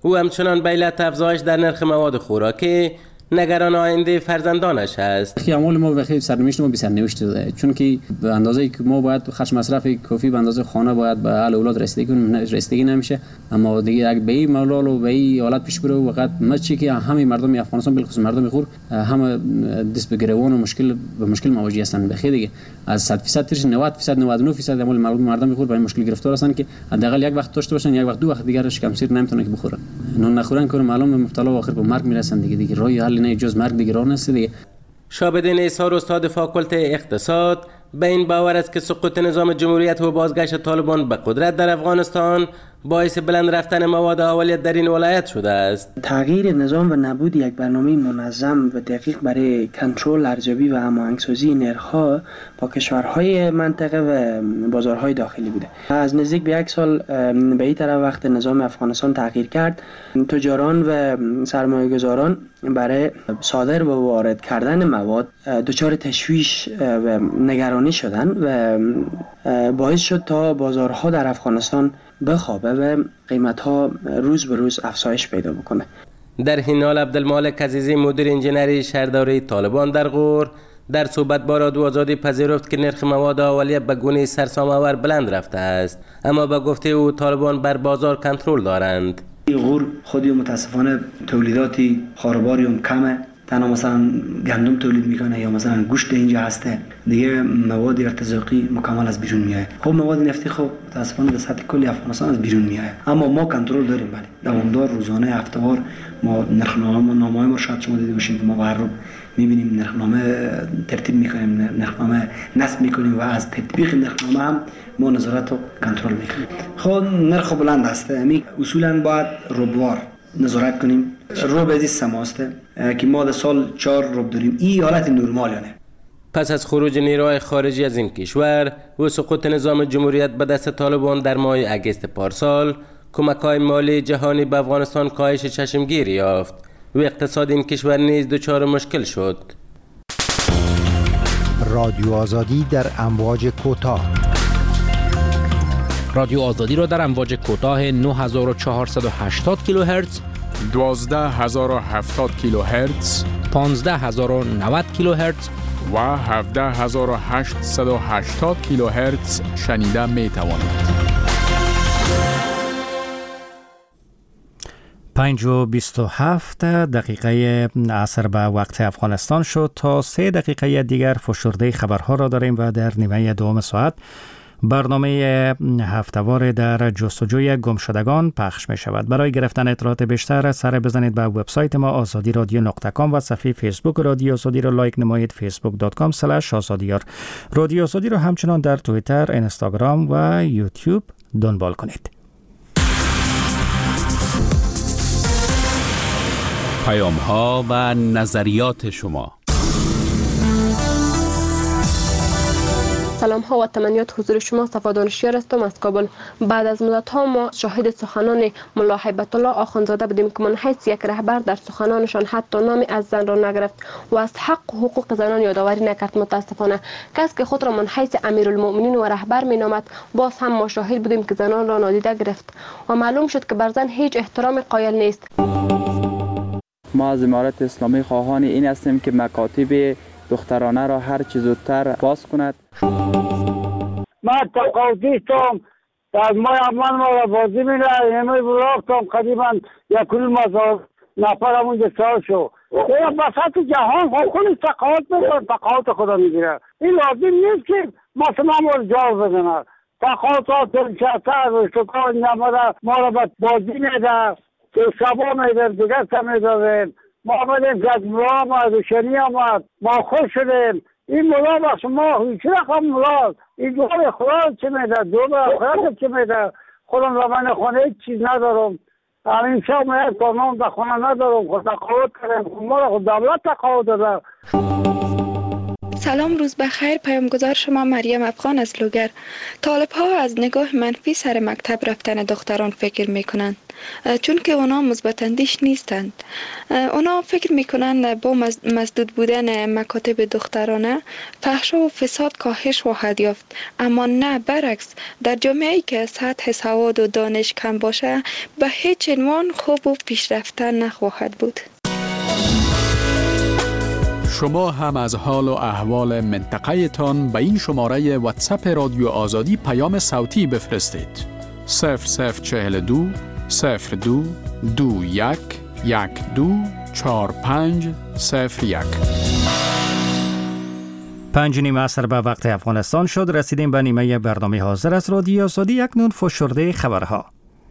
او همچنان به علت افزایش در نرخ مواد خوراکی نگران آینده فرزندانش است. اعمال ما بخیر سرنوشت ما بی سرنوشت داده، چون که به اندازه که ما باید خرج مصرف کافی به اندازه خانه باید به اهل اولاد رسیدگی کنیم، رسیدگی نمیشه. اما دیگه اگه به این ملال و به این حالت پیش بره وقت ما چی که همه مردم افغانستان بالخصوص مردم خور همه دست به گروان و مشکل به مشکل مواجه هستند. بخیر دیگه از صد درصد ترش نود درصد نود و نه درصد اعمال مردم خور به این مشکل گرفتار هستند که حداقل یک وقت داشته باشن، یک وقت دو وقت دیگه کم سیر نمیتونه که بخورن. نون نخورن که معلوم مبتلا و آخر به مرگ میرسن دیگه. دیگه راه حل نه جز مرگ دیگه راه نیست دیگه. شابدین ایسار استاد فاکولته اقتصاد به این باور است که سقوط نظام جمهوریت و بازگشت طالبان به قدرت در افغانستان باعث بلند رفتن مواد اولیه در این ولایت شده است. تغییر نظام و نبود یک برنامه منظم و دقیق برای کنترل ارزیابی و هماهنگسازی نرخ‌ها با کشورهای منطقه و بازارهای داخلی بوده. از نزدیک به یک سال به این طرف وقت نظام افغانستان تغییر کرد، تجاران و سرمایه‌گذاران برای صادر و وارد کردن مواد دچار تشویش و نگرانی شدند و باعث شد تا بازارها در افغانستان بخوابه و قیمت‌ها روز به روز افزایش پیدا بکنه. در این حال عبدالمالک عزیزی مدیر انجینری شهرداری طالبان در غور در صحبت با رادیو آزادی پذیرفت که نرخ مواد اولیه به گونه سرسام‌آور بلند رفته است، اما به گفته او طالبان بر بازار کنترل دارند. غور خودی متاسفانه تولیداتی خارباری هم کمه، تنها مثلا گندم تولید میکنه یا مثلا گوشت اینجا هسته، دیگه مواد ارتزاقی مکمل از بیرون میاد. خب مواد نفتی خب متاسفانه در سطح کلی افغانستان از بیرون میاد، اما ما کنترل داریم. بله دوامدار روزانه هفته‌وار ما نرخنامه نامه‌های ما شاید شما دیده باشید ما هر روز میبینیم نرخنامه ترتیب میکنیم، نرخنامه نصب میکنیم و از تطبیق نرخنامه هم ما نظارت و کنترل میکنیم. خب نرخ بلند است، همین اصولا باید ربوار نظارت کنیم. روب از سماسته که ما در سال چهار روب داریم، این حالت نرمالیه. پس از خروج نیروهای خارجی از این کشور و سقوط نظام جمهوریت به دست طالبان در ماه اگست پارسال، کمک‌های مالی جهانی به افغانستان کاهش چشمگیری یافت و اقتصاد این کشور نیز دچار مشکل شد. رادیو آزادی در امواج کوتاه. رادیو آزادی را در امواج کوتاه نه هزار و چهارصد و هشتاد کیلوهرتز، دوازده هزار و هفتاد کیلوهرتز، پانزده هزار و نود کیلوهرتز و هفده هزار و هشتصد و هشتاد کیلوهرتز شنیده می توانید. پنج و بیست و هفت دقیقه عصر به وقت افغانستان شد. تا سه دقیقه دیگر فشرده خبرها را داریم و در نیمه دوم ساعت برنامه هفته‌وار در جستجوی گمشدگان پخش می شود. برای گرفتن اطلاعات بیشتر سر بزنید به وبسایت ما آزادی رادیو نقطه کام و صفحه فیسبوک رادیو آزادی را لایک نمایید، فیسبوک دات کام اسلش آزادیار. رادیو آزادی را همچنان در توییتر، اینستاگرام و یوتیوب دنبال کنید. پیام ها و نظریات شما. سلام ها و تمنیات حضور شما. صفا دانشیار هستم از کابل. بعد از مدت ها ما شاهد سخنان ملا هیبت الله آخوندزاده بودیم که من حیث یک رهبر در سخنانشان حتی نامی از زن را نگرفت و از حق و حقوق زنان یادآوری نکرد. متاسفانه کسی که خود را من حیث امیرالمؤمنین و رهبر می نامد باز هم ما شاهد بودیم که زنان را نادیده گرفت و معلوم شد که بر زن هیچ احترام قائل نیست. ما از امارت اسلامی خواهان این هستیم که مکاتب دخترانه را هر چه زودتر باز کند. ما تقاضیستم از ما اول ما را بازی میره همه براختم قریبا یک کل مزار نفر همونجا سال شو یا بساط جهان خودش تقاضی میکنه، تقاضی خدا میگیره. این لازم نیست که مثلا ما را جاو بزنه. تقاضی ها دلچهتر و شکار نماره ما را بازی میده که شبا میده دیگر سمیده ما بدیم که از ملا آمد و شنی آمد ما خوش شدیم. این ملا بخش ما هیچ رقم ملا این دور خدا چه میده، دور خدا چه میده. خودم را من خونه هیچ چیز ندارم، همین شب من یک کارنام در خونه ندارم. خود تقاوت کردیم، ما را خود دولت تقاوت داده. سلام، روز بخیر. پیامگذار شما مریم افغان از لوگر. طالب ها از نگاه منفی سر مکتب رفتن دختران فکر میکنند، چون که اونا مثبت اندیش نیستند. اونا فکر میکنند با مسدود بودن مکاتب دخترانه فحشا و فساد کاهش خواهد یافت، اما نه، برعکس. در جامعه‌ای که سطح سواد و دانش کم باشه به هیچ عنوان خوب و پیشرفته نخواهد بود. شما هم از حال و احوال منطقه تان به این شماره واتساپ رادیو آزادی پیام صوتی بفرستید. صفر صفر چهل دو صفر دو دو یک یک دو چهار پنج صفر یک. پنج نیم عصر به وقت افغانستان شد. رسیدیم به نیمه برنامه حاضر از رادیو آزادی. اکنون فشرده خبرها.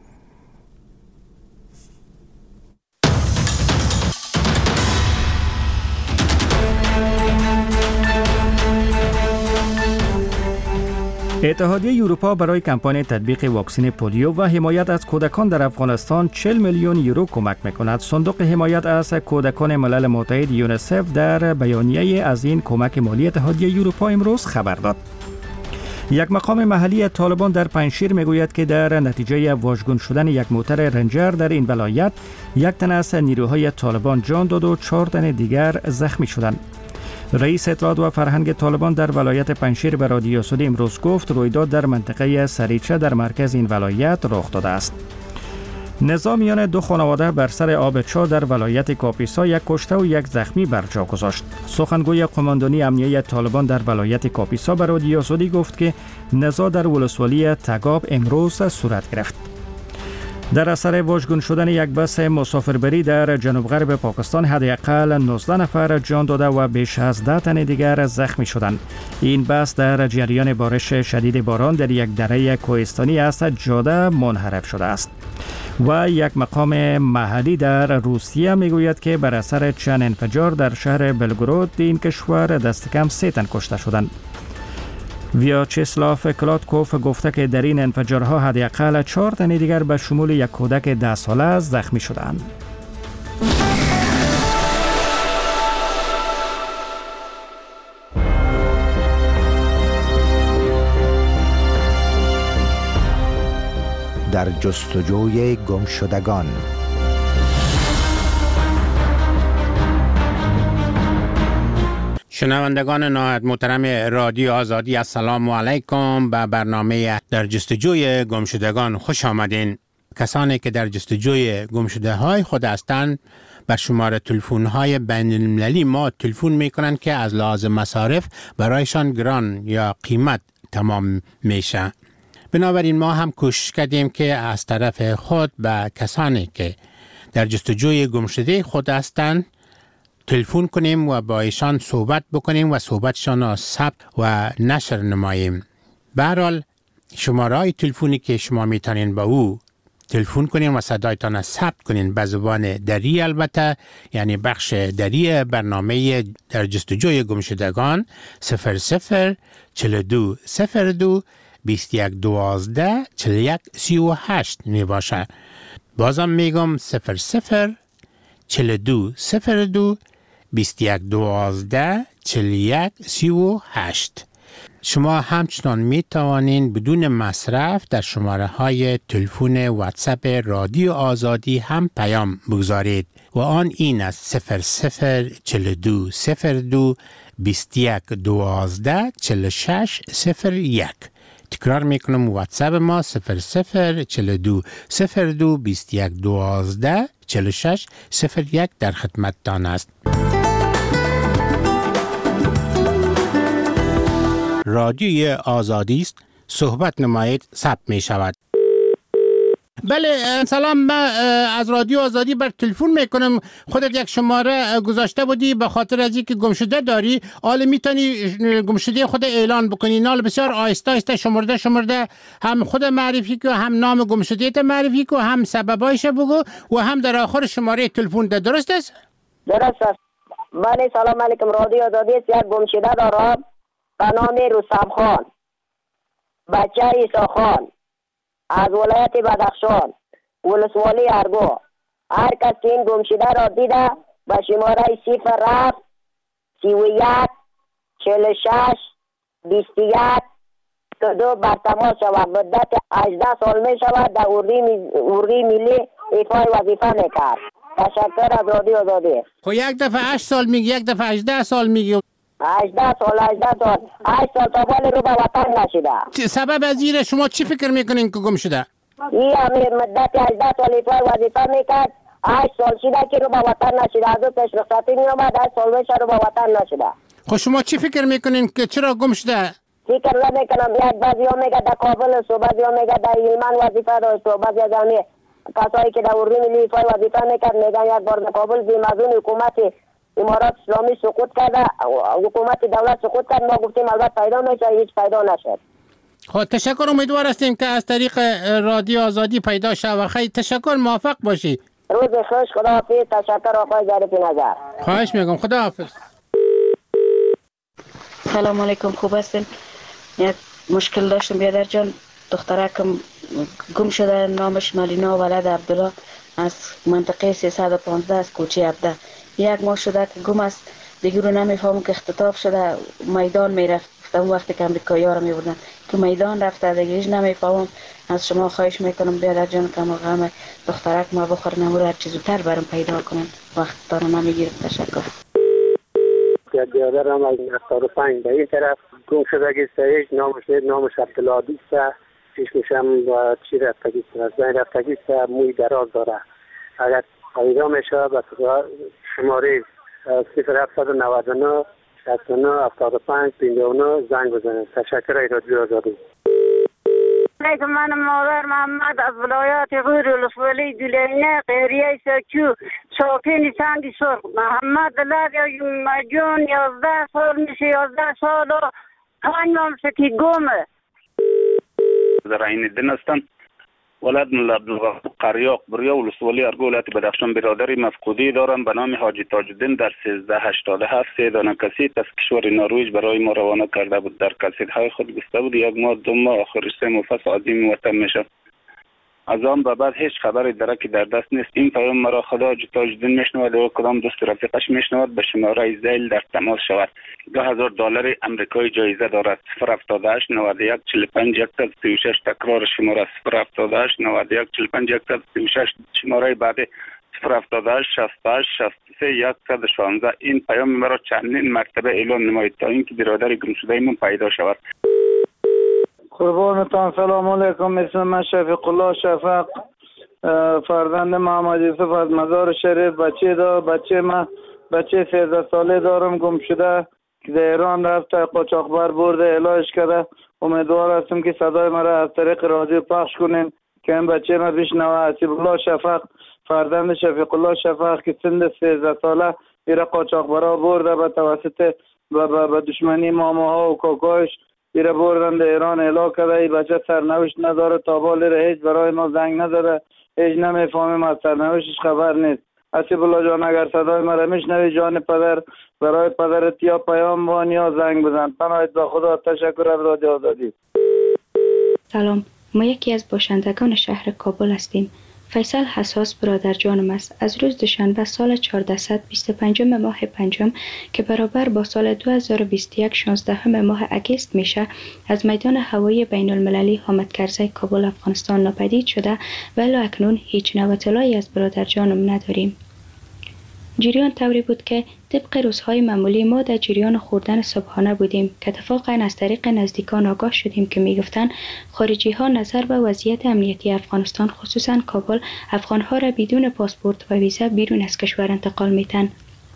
اتحادیه اروپا برای کمپاین تطبیق واکسن پولیو و حمایت از کودکان در افغانستان چهل میلیون یورو کمک میکند. صندوق حمایت از کودکان ملل متحد یونیسف در بیانیه از این کمک مالی اتحادیه اروپا امروز خبر داد. یک مقام محلی طالبان در پنجشیر میگوید که در نتیجه واژگون شدن یک موتر رنجر در این ولایت یک تن از نیروهای طالبان جان داد و چهار تن دیگر زخمی شدند. رئیس اطلاعات و فرهنگ طالبان در ولایت پنجشیر به رادیو آزادی امروز گفت رویداد در منطقه سریچه در مرکز این ولایت رخ داده است. نزاع میان دو خانواده بر سر آب چا در ولایت کاپیسا یک کشته و یک زخمی بر جا گذاشت. سخنگوی قماندانی امنیه طالبان در ولایت کاپیسا به رادیو آزادی گفت که نزاع در ولسوالی تگاب امروز صورت گرفت. در اثر واژگون شدن یک بس مسافربری در جنوب غرب پاکستان حداقل نوزده نفر جان داده و بیش از ده تن دیگر زخمی شدند. این بس در جریان بارش شدید باران در یک دره کوهستانی از جاده منحرف شده است. و یک مقام محلی در روسیه میگوید که بر اثر چند انفجار در شهر بلگراد این کشور دست کم سه تن کشته شدند. ویاچسلاف کلاتکوف گفته که در این انفجارها حداقل چهار تن دیگر به شمول یک کودک ده ساله زخمی شدند. در جستجوی گمشدگان. شنوندگان نهایت محترم رادیو آزادی، السلام علیکم. به برنامه در جستجوی گمشدگان خوش آمدین. کسانی که در جستجوی گمشده های خود هستند بر شماره تلفن های بین المللی ما تلفن می کنند که از لحاظ مصارف برایشان گران یا قیمت تمام میشه. بنابراین ما هم کوشش کردیم که از طرف خود به کسانی که در جستجوی گمشده خود هستند تلفن کنیم و با ایشان صحبت بکنیم و صحبتشان را ثبت و نشر نماییم. به هر حال شماره های تلفنی که شما میتونین با او تلفن کنین و صدایتان را ثبت کنین به زبان دری، البته یعنی بخش دری برنامه در جستجوی گمشدگان صفر صفر چهل و دو صفر دو بیست و یک دوازده چهل و یک سی و هشت می باشه. بازم میگم صفر صفر چهل و دو صفر دو بیست و یک دوازده چهل و یک سی و هشت. شما همچنان می توانین بدون مصرف در شماره های تلفن واتساپ رادیو آزادی هم پیام بگذارید و آن این است صفر صفر چهل و دو صفر دو بیست و یک دوازده چهل و شش صفر یک. تکرار میکنم واتساپ ما صفر صفر چهل و دو صفر دو بیست و یک دوازده چهل و شش صفر یک در خدمتتان است. رادیوی آزادی است، صحبت نمایید ثبت می شود. بله سلام، من از رادیو آزادی بر تلفن میکنم. خودت یک شماره گذاشته بودی به خاطر از اینکه گمشده داری، حالا میتونی گمشده خود اعلان بکنی. نال بسیار آهسته آهسته شمرده شمرده هم خود معرفی کو، هم نام گمشده ت معرفی کو، هم سببایش بگو و هم در آخر شماره تلفن ده. درست است؟ درست است. بله سلام علیکم. رادیو آزادی است. یک گمشده دارم به نام رستم خان، بچه عیسی خان، از ولایت بدخشان، ولسوالی ارگو. هر کس که این گمشده را دیده به شماره صفر رفت سی و یک چهل و شش بیست و یک دو بر تماس شود. مدت هجده سال می شود در اردوی ملی ایفای وظیفه میکرد. تشکر از رادیو آزادی. خب یک دفعه هشت سال میگی، یک دفعه هجده سال میگی. هجده سال هجده سال هشت سال تا بالی رو به وطن نشده. سبب از این شما چی فکر میکنین که گم شده؟ این امیر مدت هجده سال ایفای وظیفه میکرد، هشت سال شده که رو به وطن نشده. از او پیش رخصتی می آمد، هشت سال میشه رو به وطن نشده. خب شما چی فکر میکنین که چرا گم شده؟ فکر نمیکنم. یک بعضی ها میگه در کابل است و بعضی ها میگه در ایلمان وظیفه داشت و بعضی از آنی کسایی که در اردوی ملی ایفای وظیفه میکرد میگن یک بار در کابل بیم از اون حکومت امارات اسلامی سقوط کرده، حکومت دولت سقوط کرد. ما گفتیم البته پیدا میشه، هیچ پیدا نشد. خب تشکر، امیدوار هستیم که از طریق رادیو آزادی پیدا شود. خیلی تشکر، موفق باشی. روز خوش، خداحافظ. تشکر آقای ظریفی نظر. خواهش میگم، خداحافظ. سلام علیکم، خوب هستین؟ یک مشکل داشتم بیادر جان. دخترکم گم شده، نامش ملینا ولد عبدالله از منطقه سیصد و پانزده از کوچه عبده. یک ماه شده که گم است، دیگه رو نمیفهمم که اختطاف شده میدان میرفت. اون وقتی که امریکایی ها رو میبردن که میدان رفته، دیگه هیچ نمیفهمم. از شما خواهش میکنم بیادر جان که ما غم دخترک ما بخور نمور هر چیز زودتر برام پیدا کنن، وقت تا رو نمیگیرم. تشکر. بیادر هم از هفتاد و پنج به این طرف گم شده گیسته، نامش نامش عبدالله است. چشمش هم با چی رفتگی است، از بین رفتگی است، موی دراز داره. اگر پیدا میشه به شماره صفر هفتصد و نود و نه شصت و نه هفتاد و پنج پنجاه و نه زنگ بزنید. تشکر. ای رادیو آزادی. علیکم، من مادر محمد از ولایت غور ولسوالی دولینه قهریه سکو ساکن سنگ سرخ. محمد دلار جون یازده سال میشه، یازده سال و پنج ماه که گمه. در این دن هستم. ولد ملا عبدالغفور قریاق بریا ولسوالی ارگو ولایت بدخشان برادری مفقودی دارم به نام حاجی تاج‌الدین. در سیزده هشتاد و هفت سه دانه کسید از کشور نروژ برای ما روانه کرده بود. در کسیدهای خود گفته بود یک ماه دو ماه آخر سه ماه پس عازم وطن میشه. از آن به بعد هیچ خبری درکی در دست نیست. این پیام مرا خدا حاجی تاج‌الدین میشنود و کدام دوست رفیقش میشنود به شماره زیل در تماس شود. دو هزار دلار امریکایی جایزه دارد. صفر هفتاد و هشت نود و یک چهل و پنج صد و سی و شش. تکرار شماره صفر هفتاد و هشت نود و یک چهل و پنج صد و سی و شش. شماره بعدی صفر هفتاد و هشت شصت و هشت شصت و سه صد و شانزده. این پیام مرا چندین مرتبه اعلام نمایید تا اینکه برادر گم شده من پیدا شود. قربانتان. سلام علیکم. اسم من شفیق الله شفق، فرزند محمد یوسف از مزار شریف. بچه دار بچه من بچه سیزده ساله دارم، گم شده که در ایران رفته، قاچاقبر برده علاج کرده. امیدوار هستم که صدای مرا از طریق رادیو پخش کنین که این بچه من بشنوه. حسیب الله شفق، فرزند شفیق الله شفق که سن سیزده ساله ایره قاچاقبرا برده به توسط به دشمنی ماماها و کاکایش ایره بردن در ایران اعلا کرده. ای بچه سرنوشت نداره، تا بالی هیچ برای ما زنگ نزده، هیچ نمیفهمیم، از سرنوشتش خبر نیست. حسیب الله جان اگر صدای مرا میشنوی جان پدر، برای پدرت یا پیام وان یا زنگ بزن. پناهت به خدا. تشکر از رادیو آزادی. سلام، ما یکی از باشندگان شهر کابل هستیم. فیصل حساس برادر جانم است. از روز دوشنبه سال چهاردهصد و بیست و پنجم ماه پنجم که برابر با سال دو هزار و بیست و یک شانزدهم ماه اگست میشه، از میدان هوایی بین المللی حامد کرزی کابل افغانستان ناپدید شده و الی اکنون هیچ نوع اطلاعی از برادر جانم نداریم. جریان طوری بود که طبق روزهای معمولی ما در جریان خوردن صبحانه بودیم که اتفاقا از طریق نزدیکان آگاه شدیم که میگفتند خارجی ها نظر به وضعیت امنیتی افغانستان خصوصا کابل افغان ها را بدون پاسپورت و ویزا بیرون از کشور انتقال میتن.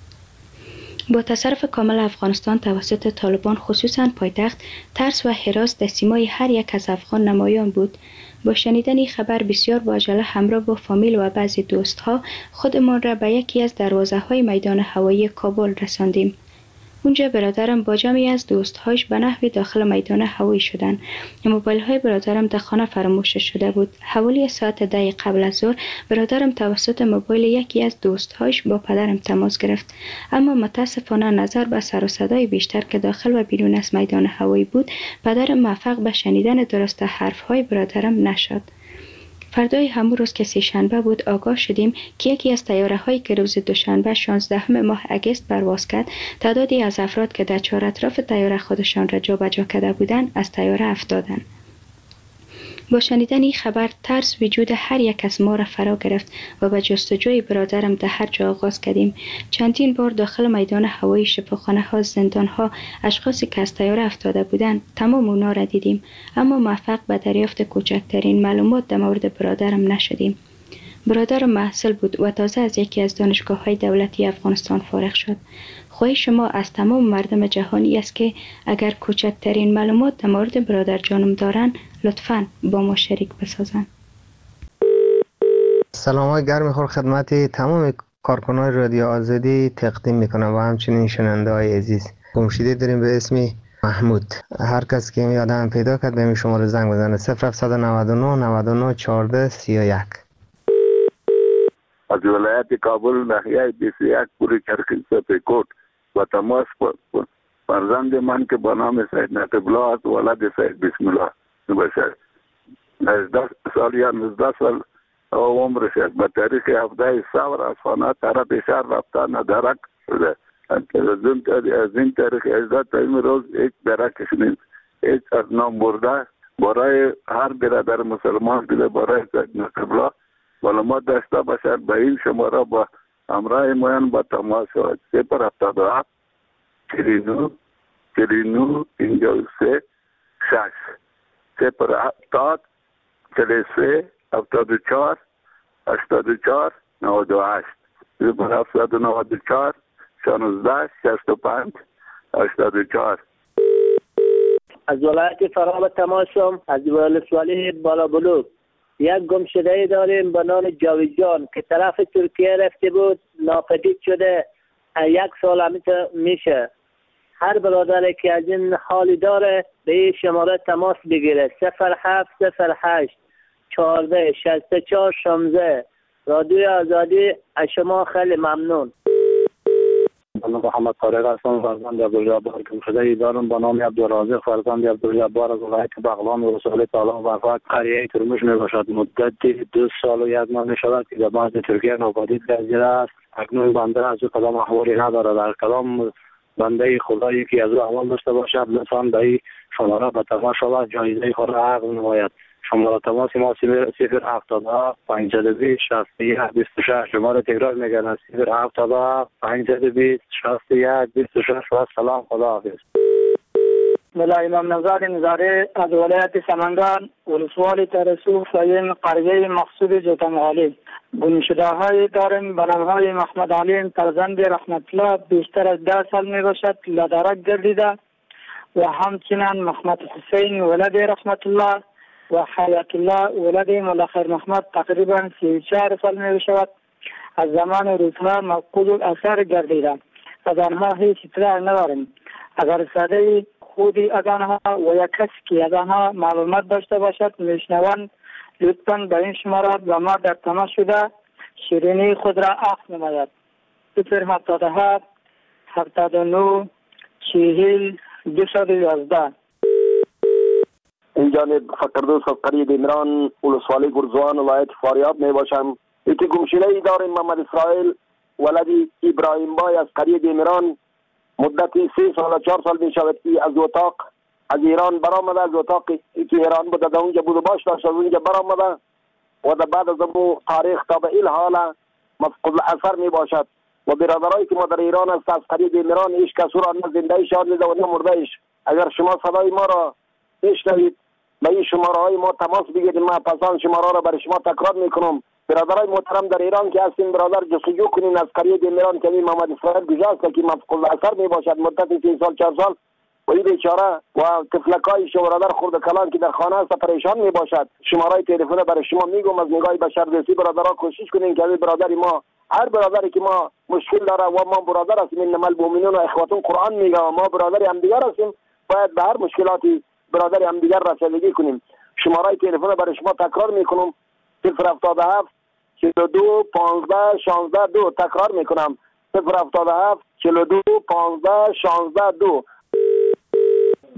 با تصرف کامل افغانستان توسط طالبان خصوصا پایتخت، ترس و هراس در سیمای هر یک از افغان نمایان بود. با شنیدن این خبر بسیار با عجله همراه با فامیل و بعضی دوستها خودمان را به یکی از دروازه های میدان هوایی کابل رساندیم. اونجا برادرم با جمعی از دوستهاش به نحوی داخل میدان هوایی شدند. موبایل های برادرم در خانه فراموش شده بود. حوالی ساعت ده قبل از ظهر برادرم توسط موبایل یکی از دوستهاش با پدرم تماس گرفت، اما متاسفانه نظر به سر و صدای بیشتر که داخل و بیرون از میدان هوایی بود، پدرم موفق به شنیدن درست حرف های برادرم نشد. فردای همون روز که سه شنبه بود آگاه شدیم که یکی از تیاره هایی که روز دوشنبه شانزدهم ماه اگست پرواز کرد تعدادی از افراد که در چهار اطراف تیاره خودشان را جابجا کرده بودند از تیاره افتادند. با شنیدن این خبر ترس وجود هر یک از ما را فرا گرفت و به جستجوی برادرم در هر جا آغاز کردیم. چندین بار داخل میدان هوایی، شفاخانه ها، زندان ها، اشخاصی که از تیاره افتاده بودند تمام اونا را دیدیم، اما موفق به دریافت کوچکترین معلومات در مورد برادرم نشدیم. برادرم محصل بود و تازه از یکی از دانشگاه های دولتی افغانستان فارغ شد. خواهش شما از تمام مردم جهانی است که اگر کوچکترین معلومات در مورد برادر جانم دارن لطفاً با ما شریک بسازن. سلام های گرم خور خدمت تمام کارکنان رادیو آزادی تقدیم میکنم و همچنین شنونده های عزیز. گمشده داریم به اسم محمود. هر کس که یادم پیدا کرد به این شماره زنگ بزنه صفر هفت نه نه نود و نه چهارده سی و یک. از ولایت کابل ناحیه بیست و یک پوری چرخی سپیکوت و تماس فرزند من که به نام سید نقیب الله است، ولد سید بسم الله باشد. نوزده سال یا نوزده سال عمر شد. به تاریخ هفده سور از خانه طرف شهر رفته ندرک شده. از این تاریخ اجده تا این روز یک درکش نیست. هیچ از نام برده برای هر برادر مسلمان دیده برای سید نقیب الله معلومات داشته باشد به این شماره با همراه موین با تماس شود. صفر هفتاد و هفت چهل و نه چهل و نه پنجاه و سه شش صفر هفتاد چهل و سه هفتاد و چهار هشتاد و چهار نود و هشت صفر هفتصد و نود و چهار شانزده شصت و پنج هشتاد و چهار. از ولایت فراب تماشم از ولسوالی بالا بلوک یک گم شده داریم به نام جاوید جان که طرف ترکیه رفته بود، ناپدید شده. یک سال همیشه میشه. هر برادری که از این حالی داره به این شماره تماس بگیره. صفر هفت صفر هشت چهارده شصت و چهار شانزده. رادیو آزادی از شما خیلی ممنون. من محمد طارق هستم، فرزند عبدالجبار گم شده دارم به نام عبدالرازق فرزند عبدالجبار از ولایت بغلان و رسول تعالی وفات. قریه ترمش می باشد. مدت دو سال و یک ماه می شود که در بعد ترکیه ناپدید گردیده است. اکنون بنده از او کدام احوالی نداره. در کدام بنده خدایی که از او احوال داشته باشد لطفاً به این شماره به تماس شود، جایزه خود را عقد نماید. شماره تماس ما صفر هفتاد و هفت پانصد و بیست شصت و یک بیست و شش. شماره تکرار میگن صفر هفتاد و هفت پانصد و بیست شصت و یک بیست و شش. و سلام، خداحافظ. ملا امام نژاد نظاری از ولایت سمنگان ولسوالی ترسو فاین قریه مقصود جوتنغالی. گمشده های داریم به نام های محمد علیم فرزند رحمت الله بیشتر از ده سال می باشد لدرک گردیده و همچنین محمد حسین ولد رحمت الله و حیات الله ولد مولا خیر محمد تقریبا سی و چهار سال می شود. از زمان روزها مفقود الاثر گردیده. از آنها هیچ اطلاع نداریم. اگر ساده خودی از آنها و یک کسی که از آنها معلومات داشته باشد میشنوند لطفاً به این شماره با ما در تماس شده شیرینی خود را عقد نماید. صفر هفتاد و هفت هفتاد و نه چهل دویست و یازده. این جانب فقردوس از قریه دیمران ولسوالی گرزوان ولایت فاریاب می باشم. یکی گمشده ای داریم محمد اسرائیل ولدی ابراهیم بای از قریه دیمران. مدتی سه سال و چهار سال می شود که از اتاق از ایران برآمده. از اتاقی که ایران بوده در اونجا بود و باش داشت از اونجا برآمده و در بعد از اون تاریخ تا به این حال مفقود الاثر می باشد. و برادرایی که ما در ایران است از قریه دیمران هیچ کس او را نه زنده شاد دیده و نه مرده ایش. اگر شما صدای ما را بشنوید به این شماره های ما تماس بگیرید. ما پسان شماره را برای شما تکرار میکنم. برادرای محترم در ایران که هستین برادر جستجو کنین از قریه دیمران که این محمد اسرائیل گذاشت که مفقود الاثر می باشد مدت سه سال چهار سال و این بیچاره و طفلکای شما برادر خرد کلان که در خانه است پریشان می باشد. شماره تلفن برای شما میگم از نگاه بشردوستی برادرها کوشش کنین که برادری ما هر برادری که ما مشکل داره و ما برادر هستیم انما المؤمنون و اخوتون قرآن میگه و ما برادری هم دیگر هستیم باید به هر مشکلاتی برادری هم دیگر رسیدگی کنیم. شماره تلفن برای شما تکرار میکنم صفر هفتاد و هفت چهل و دو پانزده شانزده دو. تکرار میکنم صفر هفتاد و هفت چهل و دو پانزده شانزده دو.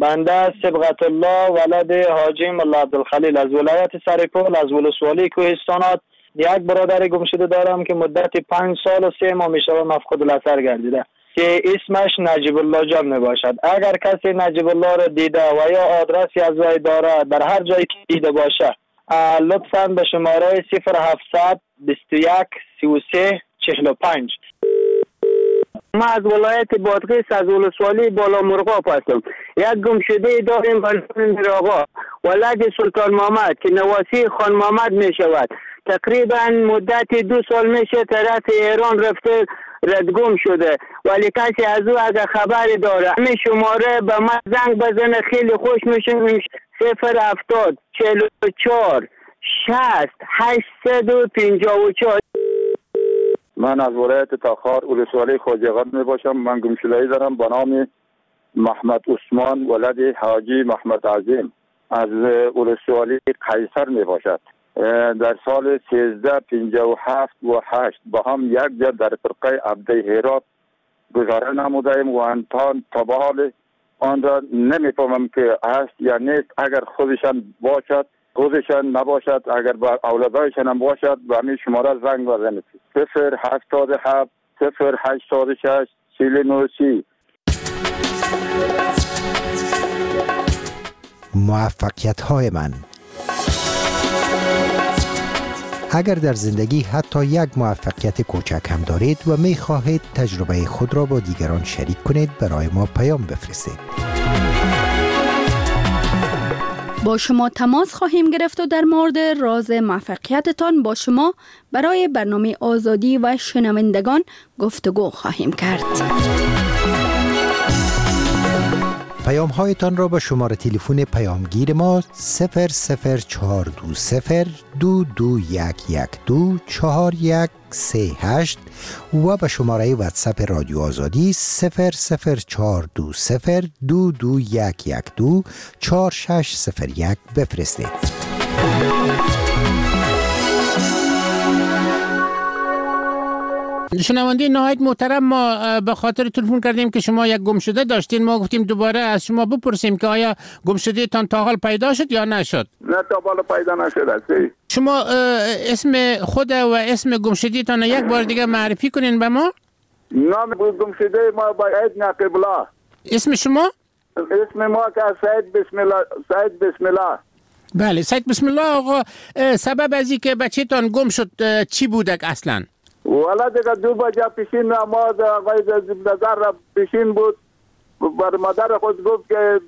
بنده صبغت الله ولد حاجی ملا عبدالخلیل از ولایت سرپل از ولسوالی کوهستانات یک برادر گم شده دارم که مدت پنج سال و سه ماه میشه مفقود الاثر گردیده که اسمش نجیب الله جان می باشد. اگر کسی نجیب الله را دیده و یا آدرسی از وی داره در هر جایی که دیده باشه لطفاً به شماره صفر هفتصد بیست و یک سی و سه چهل و پنج. ما از ولایت بادغیس از ولسوالی بالا مرغاب هستم. یک گمشده داریم بلند آقا ولد سلطان محمد که نواسی خان محمد می شود. تقریبا مدت دو سال میشه طرف ایران رفته ردگم شده ولی کسی از او اگر خبری داره همین شماره به من زنگ بزنه خیلی خوش میشه. صفر هفتاد چهل و چهار شصت هشتصد و پنجاه و چهار. من از ولایت تاخار ولسوالی خواجه‌آباد می باشم. من گمشده‌ای دارم به نام محمد عثمان ولد حاجی محمد عظیم از ولسوالی قیصر می باشد. در سال سیزده پنجاه و هفت و هشت با هم یک جا در فرقه عبده هرات گذاره نمودیم و انتان تا به حال آن را نمیفهمم که هست یا نیست. اگر خودشان باشد خودشان نباشد اگر با اولادایشان هم باشد به همین شماره زنگ بزنید صفر هفتاد و هفت صفر هشتاد و شش چهل و نه سی. موفقیت های من. اگر در زندگی حتی یک موفقیت کوچک هم دارید و می خواهید تجربه خود را با دیگران شریک کنید برای ما پیام بفرستید. با شما تماس خواهیم گرفت و در مورد راز موفقیتتان با شما برای برنامه آزادی و شنوندگان گفتگو خواهیم کرد. پیام هایتان را به شماره تلفن پیامگیر ما صفر صفر چهار دو صفر دو دو یک یک دو چهار یک سه هشت و به شماره واتساپ رادیو آزادی صفر صفر چهار دو صفر دو دو یک یک دو چهار شش صفر یک بفرستید. شنونده نهایت محترم، ما به خاطر تلفن کردیم که شما یک گمشده داشتین. ما گفتیم دوباره از شما بپرسیم که آیا گمشده تان تا حال پیدا شد یا نشد؟ نه تا حال پیدا نشد. شما اسم خود و اسم گمشده تان یک بار دیگه معرفی کنین به ما. نام گمشده ما باید نقیب الله. اسم شما؟ اسم ما که سید بسم الله. سید بسم الله. بله سید بسم الله. آقا سبب از اینکه بچه تان گم شد چی بودک اصلا؟ والا دیگه دو بجه پیشین نماز آقای نظر را پیشین بود. بر مادر خود گفت که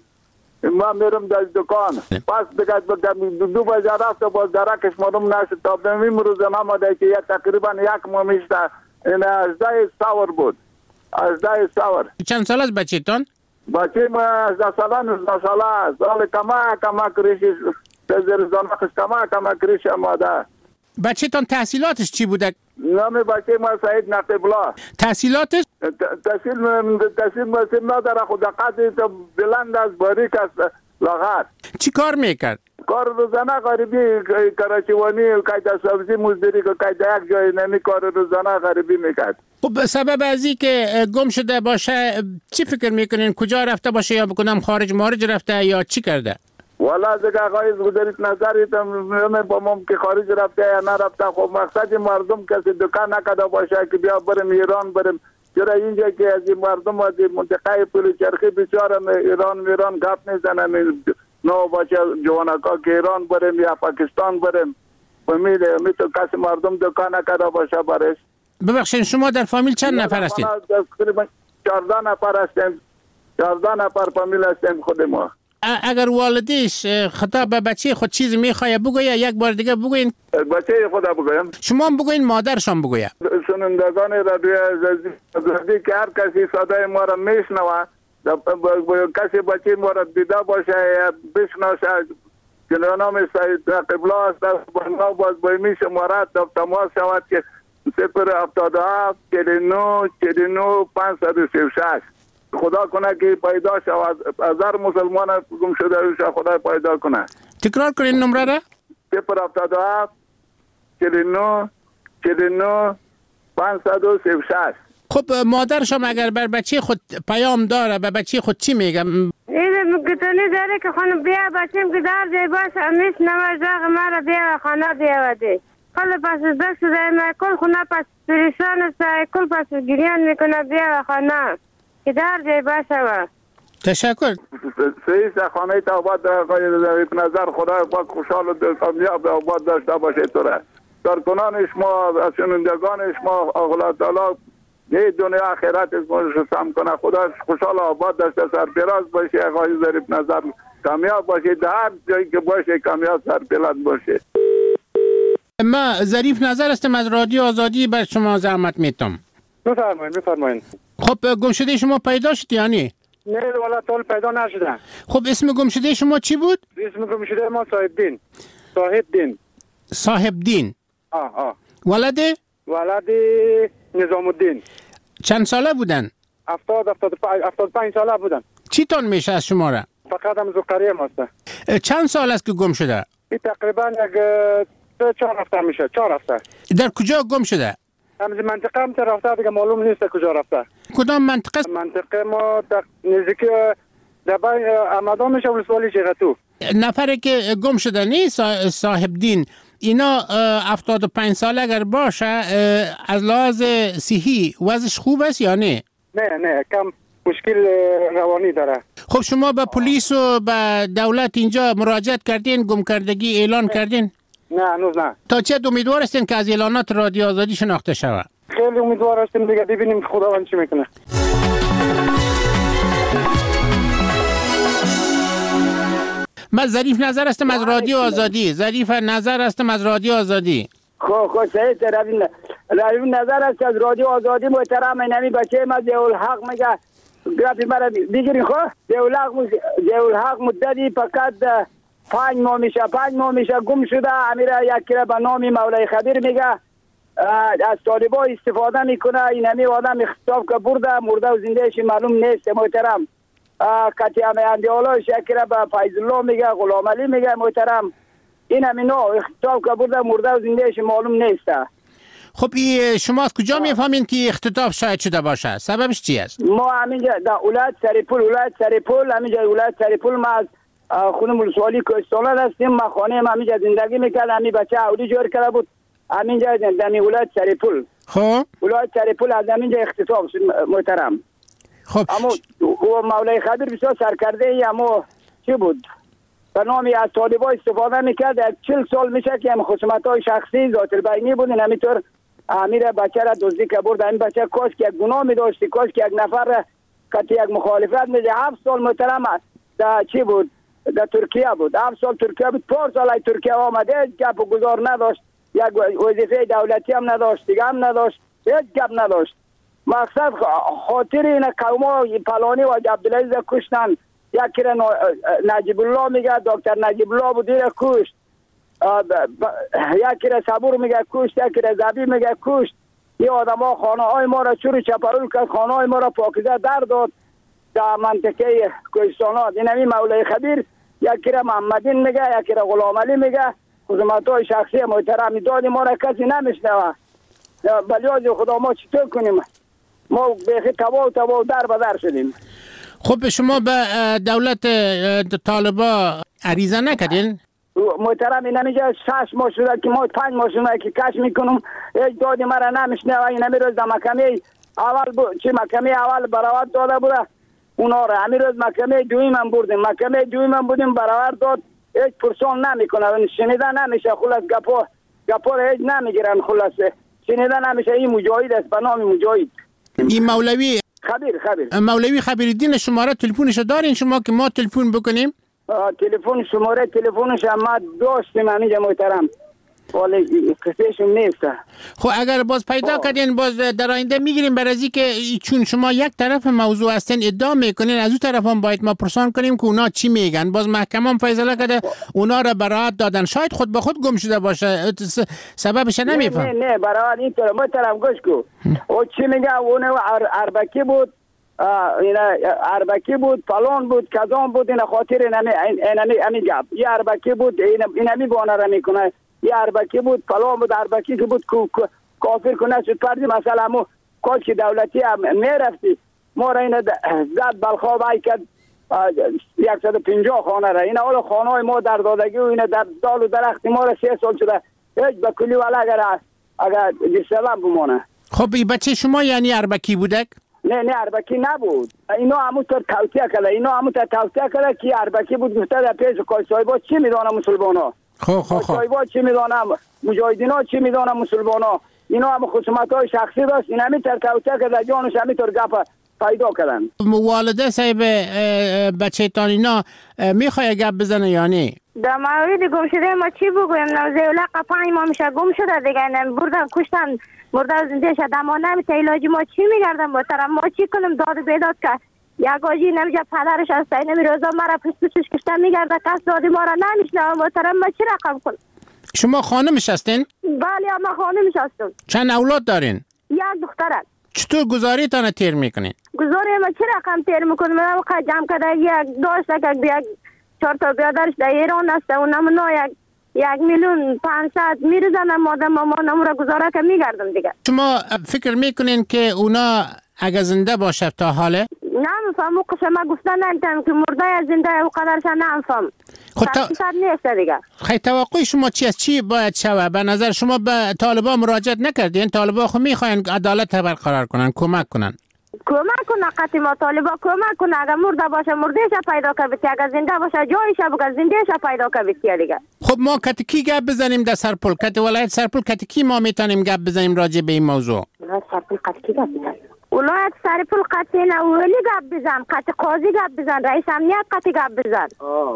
ما میرم در دکان. پس دیگه دو بجه رفت و باز درکش معلوم نشد. تا به این روز نماده که تقریبا یک ماه میشته. این هجده سور بود. هجده سور. چند سال از بچه تان؟ بچه ما هجده ساله نوزده ساله. سال کما کما کریشی تزیر زنخش کما کما کریش آماده. بچه تان تحصیلاتش چی بوده؟ نام بچه ما سعید نقیب الله. تحصیلاتش؟ تحصیل تحصیل مسیم نداره خود قدری تو بلند از باریک است لاغر. چی کار میکرد؟ کار روزانه غریبی کراچیوانی قید سبزی مزدوری که قید یک جای نمی کار روزانه غریبی میکرد. خب سبب از این که گم شده باشه چی فکر میکنین؟ کجا رفته باشه یا بکنم خارج مارج رفته یا چی کرده؟ والا دیگه آقای گذارید نظریت همه با مم که خارج رفته یا نرفته. خب مقصد مردم کسی دکان نکده باشه که بیا بریم ایران بریم. چرا اینجا که از این مردم از این منطقه پل چرخی بیچاره ایران میران گپ میزنن نو باشه جوانکا که ایران بریم یا پاکستان بریم. فهمیده میتو کسی مردم دکان نکده باشه برش. ببخشید شما در فامیل چند نفر هستید؟ تقریبا چهارده نفر هستیم. چهارده نفر فامیل هستیم خود ما. اگر والدیش خطاب به بچه خود چیز میخواه بگویه یک بار دیگه بگوین. بچه خدا بگویم. شما هم بگوین مادرشان بگویه. شنوندگان رادیو آزادی که هر کسی صدای ما را میشنوه کسی بچه ما را دیده باشه یا بشناسه که نام سید نقیب الله است با ما باز باید شماره تماس شود که صفر هفتاد و هفت چهل و نه چهل و نه پانصد و سی و شش. خدا کنه که پیدا شود. از هر مسلمان گم شده روش خدا پیدا کنه. تکرار کنین نمره را. صفر هفتاد و هفت چهل و نه چهل و نه پانصد و سی و شش. خب مادرشم اگر بر بچه خود پیام داره به بچه خود چی میگم؟ این گتونی داره که خانم بیا بچیم که در جای باش امیش نماز داغ مرا بیا و خانه بیا و دی کل پس دست شده ما کل خونه پس پریشان است کل پس گریان میکنه بیا و خانه که در جای باشه و تشکر. سیست خانه تا آباد در نظر خدا پاک خوشحال و کامیاب آباد داشته باشه توره در کنان شما از شنوندگان شما الله تعالی نه دنیا آخرت اسمش سم کنه خدا خوشحال آباد داشته سرفراز باشه آقای ظریف نظر کامیاب باشه در هر جایی که باشه کامیاب سرفراز باشه. ما ظریف نظر هستم از رادیو آزادی بر شما زحمت میتم. بفرمایید بفرمایید. خب گمشده شما پیدا شد یا نه؟ نه والا طول پیدا نشده. خب اسم گمشده شما چی بود؟ اسم گمشده ما صاحب دین. صاحب دین. صاحب دین. آه آه. ولده؟ ولده نظام الدین. چند ساله بودن؟ هفتاد هفتاد هفتاد پنج ساله بودن. چی تون میشه از شما را؟ فقط هم زقریه ماسته. چند سال است که گم شده؟ این تقریبا یک چهار هفته میشه چهار هفته. در کجا گم شده؟ همز منطقه هم رفته دیگه معلوم نیست کجا رفته. کدام منطقه؟ منطقه ما نزدیک دبای آمدان میشه ولسوالی چیغتو. نفری که گم شده نیست صاحب دین اینا هفتاد و پنج سال اگر باشه از لحاظ صحی وضعش خوب است یا نه؟ نه نه کم مشکل روانی داره. خب شما به پلیس و به دولت اینجا مراجعت کردین گم کردگی اعلان کردین؟ نه هنوز نه. تا چه امیدوار هستین که از اعلانات رادیو آزادی شناخته شود؟ خیلی امیدوار هستیم دیگه ببینیم خداوند چی میکنه. من ظریف نظر هستم از رادیو آزادی. ظریف نظر هستم از رادیو آزادی. خب خب صحیح روی روی نظر است از رادیو آزادی محترم اینمی بچه ما ضیاء الحق میگه گرافی مرا بگیرین. خب ضیاء الحق ضیاء الحق مدتی فقط پنج ماه میشه پنج ماه میشه گم شده. امیره یک کره به نام مولای خبیر میگه از طالبا استفاده میکنه. اینمی آدم اختطاف که برده مرده و زندهش معلوم نیست محترم. کتیام اندیالاش یک کره به فیض الله میگه غلام علی میگه محترم. این همینو اختطاف که برده مرده و زندهش معلوم نیست. خب ای شما از کجا میفهمین که اختطاف شاید شده باشه؟ سببش چی است؟ ما همینجا در ولایت سرپل ولایت سرپل همینجا ولایت سرپل ما از خونه ولسوالی کوهستان هستیم. ما خانه ما همینجا زندگی میکرد. همین بچه اولی جور کرده بود همینجا در ولایت سرپل. خب ولایت سرپل از همینجا اختطاف شد محترم. خب اما او مولای خبیر بسیار سرکرده ای اما چی بود به نامی از طالبا استفاده میکرد. یک چل سال میشه که هم خصومت های شخصی ذات البینی بودین همینطور امیر بچه را دزدی که برد. این بچه کاش که یک گناه میداشتی کاش که یک نفر کتی یک مخالفت میده. هفت سال محترم در چی بود در ترکیه بود. هفت سال ترکیه بود. پار سال ترکیه آمده گپ و گذار نداشت. یک وظیفه دولتی هم نداشت دیگه هم نداشت هیچ گپ نداشت. مقصد خاطر این قوما پلانی و عبدالعزیز کشتن. یک کره نجیب الله میگه دکتر نجیب الله بود دیره کشت. یک کره صبور میگه کشت. یک کره زبی میگه کشت. این آدم ها خانه های ما را چوری چپرول کرد. خانه های ما را پاکیزه در داد در منطقه کوهستانات. این همی مولای خبیر یک کره محمدین میگه یک کره غلام علی میگه خدمت های شخصی محترمی دادی ما را کسی نمیشنوه. بلیاز خدا ما چطور کنیم؟ ما بیخی تبا و تبا و در بدر شدیم. خب شما به دولت طالبا عریضه نکردین؟ محترم این همیجا شش ماه شده که ما پنج ماه شده که کش میکنم هیچ دادی مرا نمیشنوه. این همی روز در محکمه اول بود چی محکمه اول براوت داده بوده اونا را. همی روز محکمه دویم هم بردیم محکمه دویم هم بودیم براوت داد هیچ پرسان نمیکنه شنیده نمیشه. خلاص گپا گپا هیچ نمیگیرن. خلاصه شنیده نمیشه. این مجاهد است به نام مجاهد. این مولوی خبیر خبیر مولوی خبیرالدین شماره تلفنش دارین شما که ما تلفن بکنیم؟ تلفن شماره تلفنش ما داشتیم همینجا محترم ولی قصهشون نیست. خب اگر باز پیدا کردین باز در آینده میگیریم بر ازی که چون شما یک طرف موضوع هستین ادعا میکنین از اون طرف هم باید ما پرسان کنیم که اونا چی میگن. باز محکمه هم فیصله کرده اونا را براعت دادن. شاید خود به خود گم شده باشه سببش نمیفهم. نه نه نه براعت اینطور محترم گوش کو او چی میگه اون اربکی بود اینا اربکی بود فلان بود کذان بود. این خاطر اینمی اینمی امی گپ یه اربکی بود اینمی بانه را میکنه. یه اربکی بود فلان بود اربکی که بود کافر کنه شد پردی مثلا مو کاش که دولتی هم میرفتی ما را این زد بلخواب های کرد صد و پنجاه خانه را. این اول خانه های ما در دادگی و این در دال و درخت ما را سه سال شده هیچ به کلی ولی اگر اگر دیسلام بمانه. خب این بچه شما یعنی اربکی بودک؟ نه نه اربکی نبود. اینا همونطور توصیه کرده اینا همونطور توصیه کرده که اربکی بود. گفته در پیش قای صاحبا چی میدانه مسلمانا، خب خب خب صاحبا چی میدانه، مجاهدینا چی میدانه مسلمانا. اینا هم خصومت های شخصی داشت. این همینطور توصیه کرده جانش همینطور گپ پیدا کردن. والده صاحب بچه تان اینا میخواه گپ بزنه یا نه؟ در مورد گم شده ما چی بگویم؟ نوزیولا قپنج ما میشه گم شده دیگه، بردن کشتن مرده زنده شد. اما نمیشه علاجی ما چی میگردن با طرف ما چی کنیم؟ داد و بیداد که یک آجی نمیشه پدرش هسته نمی روزا مرا پس پسش کشتن میگرده کس دادی ما را نمیشنه با طرف ما چی رقم کن؟ شما خانمش هستین؟ بله ما خانمش هستم. چند اولاد دارین؟ یک دخترک. چطور گزاری تانه تیر میکنین؟ گزاری ما چی رقم تیر میکنیم؟ من وقت جمع کرده یک داشت که یک چهار تا بیادرش در ایران است و نمونا یک یک میلیون پانصد میرزنم مادم ما نمورا گزاره که میگردم دیگه. شما فکر میکنین که اونا اگه زنده باشه تا حاله؟ نمیفهم او قسم ما گفتن نمیتونم که مرده یا زنده او قدرش نمیفهم. خب تا... نیست دیگه. خیلی توقع شما چی از چی باید شوه؟ به نظر شما به طالبان مراجعت نکردین؟ طالبان خو میخواین عدالت برقرار کنن، کمک کنن. کمک کنه قطعی ما طالبا کمک کنه. اگر مرده باشه مردهش پیدا کنه، اگر زنده باشه جایش بگه زندهش پیدا کنه دیگه. خب ما کتکی گپ بزنیم در سرپل، کت ولایت سرپل کتکی ما میتونیم گپ بزنیم راجع به این موضوع. ولایت سرپل کتکی گپ بزنیم. ولایت سرپل قطعی نه ولی گپ بزن، قطع قاضی گپ بزن، رئیس امنیت قطعی گپ بزن. آه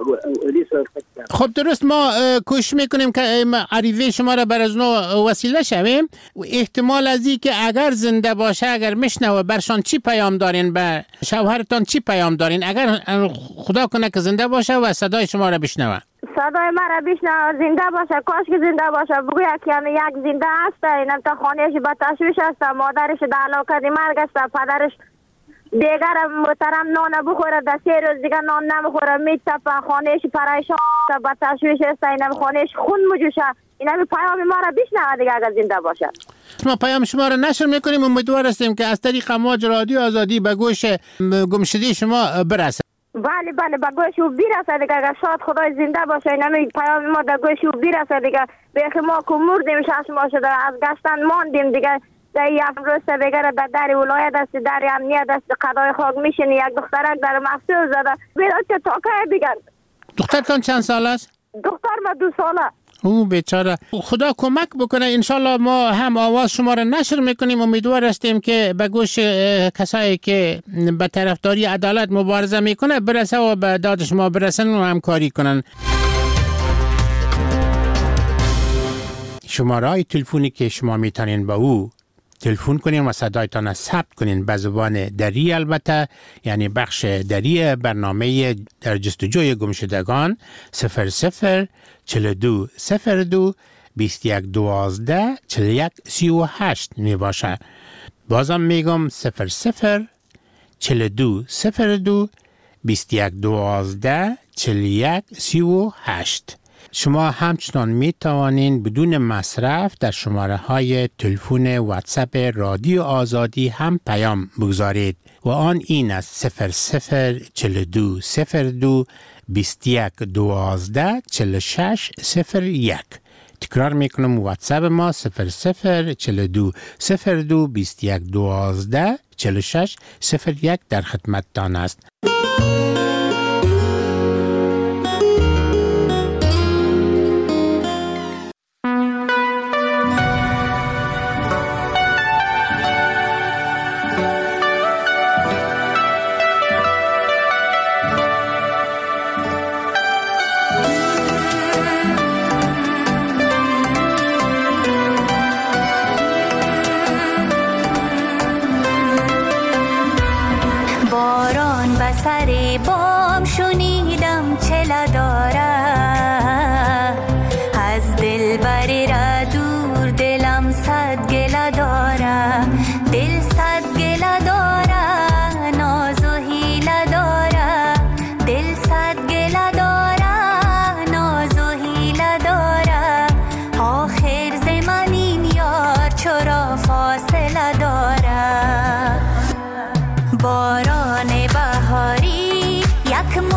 خب درست ما کوشش میکنیم که عریضه شما را بر از نو وسیله شویم. احتمال از این که اگر زنده باشه اگر میشنوه برشان چی پیام دارین، به شوهرتان چی پیام دارین اگر خدا کنه که زنده باشه و صدای شما را بشنوه؟ صدای مرا بشنوه زنده باشه، کاش که زنده باشه بگوید که یعنی یک زنده هست، اینم تا خانهش با تشویش هست، مادرش در علاقه مرگ است، پدرش دیگر محترم نان بخوره، در سه روز دیگر نان نمیخوره، میتپه، خانهش پریشان است، با تشویش است، اینم خانهش خون مجوشه. اینم پیام ما را بشنوه دیگه اگر زنده باشه. ما پیام شما را نشر میکنیم، امیدوار هستیم که از طریق امواج رادیو آزادی به گوش گمشده شما برسه. بله بله به گوش او بیرسه دیگه. اگر شاد خدای زنده باشه اینم پیام ما در گوش او بیرسه دیگه. بیخی ما که مردیم شش ماه شده از گشتن ماندیم دیگه. در یک روز بگره در در ولایت است، در امنیت است، قضای خاک میشینی، یک دخترک در مفتوح زده بیداد که تاکه دیگه. دخترتان چند سال است؟ دختر ما دو ساله. او بیچاره. خدا کمک بکنه. انشالله ما هم آواز شما را نشر میکنیم. امیدوار هستیم که به گوش کسایی که به طرفداری عدالت مبارزه میکنه برسه و به داد شما برسن و همکاری کنن. شماره تلفنی که شما میتونین با او تلفن کنین و صدایتان ثبت کنین به زبان دری، البته یعنی بخش دری برنامه در جستجوی گمشدگان صفر صفر چهل و دو صفر دو بیست و یک دوازده چهل و یک سی و هشت می باشه. بازم میگم صفر صفر چهل و دو صفر دو بیست و یک دوازده چهل و یک سی و هشت. شما همچنان می توانین بدون مصرف در شماره های تلفن واتساپ رادیو آزادی هم پیام بگذارید و آن این است صفر صفر چهل و دو صفر دو بیست و یک دوازده چهل و شش صفر یک. تکرار میکنم واتساپ ما صفر صفر چهل و دو صفر دو بیست و یک دوازده چهل و شش صفر یک در خدمتتان است. سر بام شنیدم چلا داره از دل بری را دور دلم صد گله داره دل صد گله داره ناز و حیله داره دل صد گله داره ناز و حیله داره آخر ز من این یار چرا فاصله داره باران بهاری یک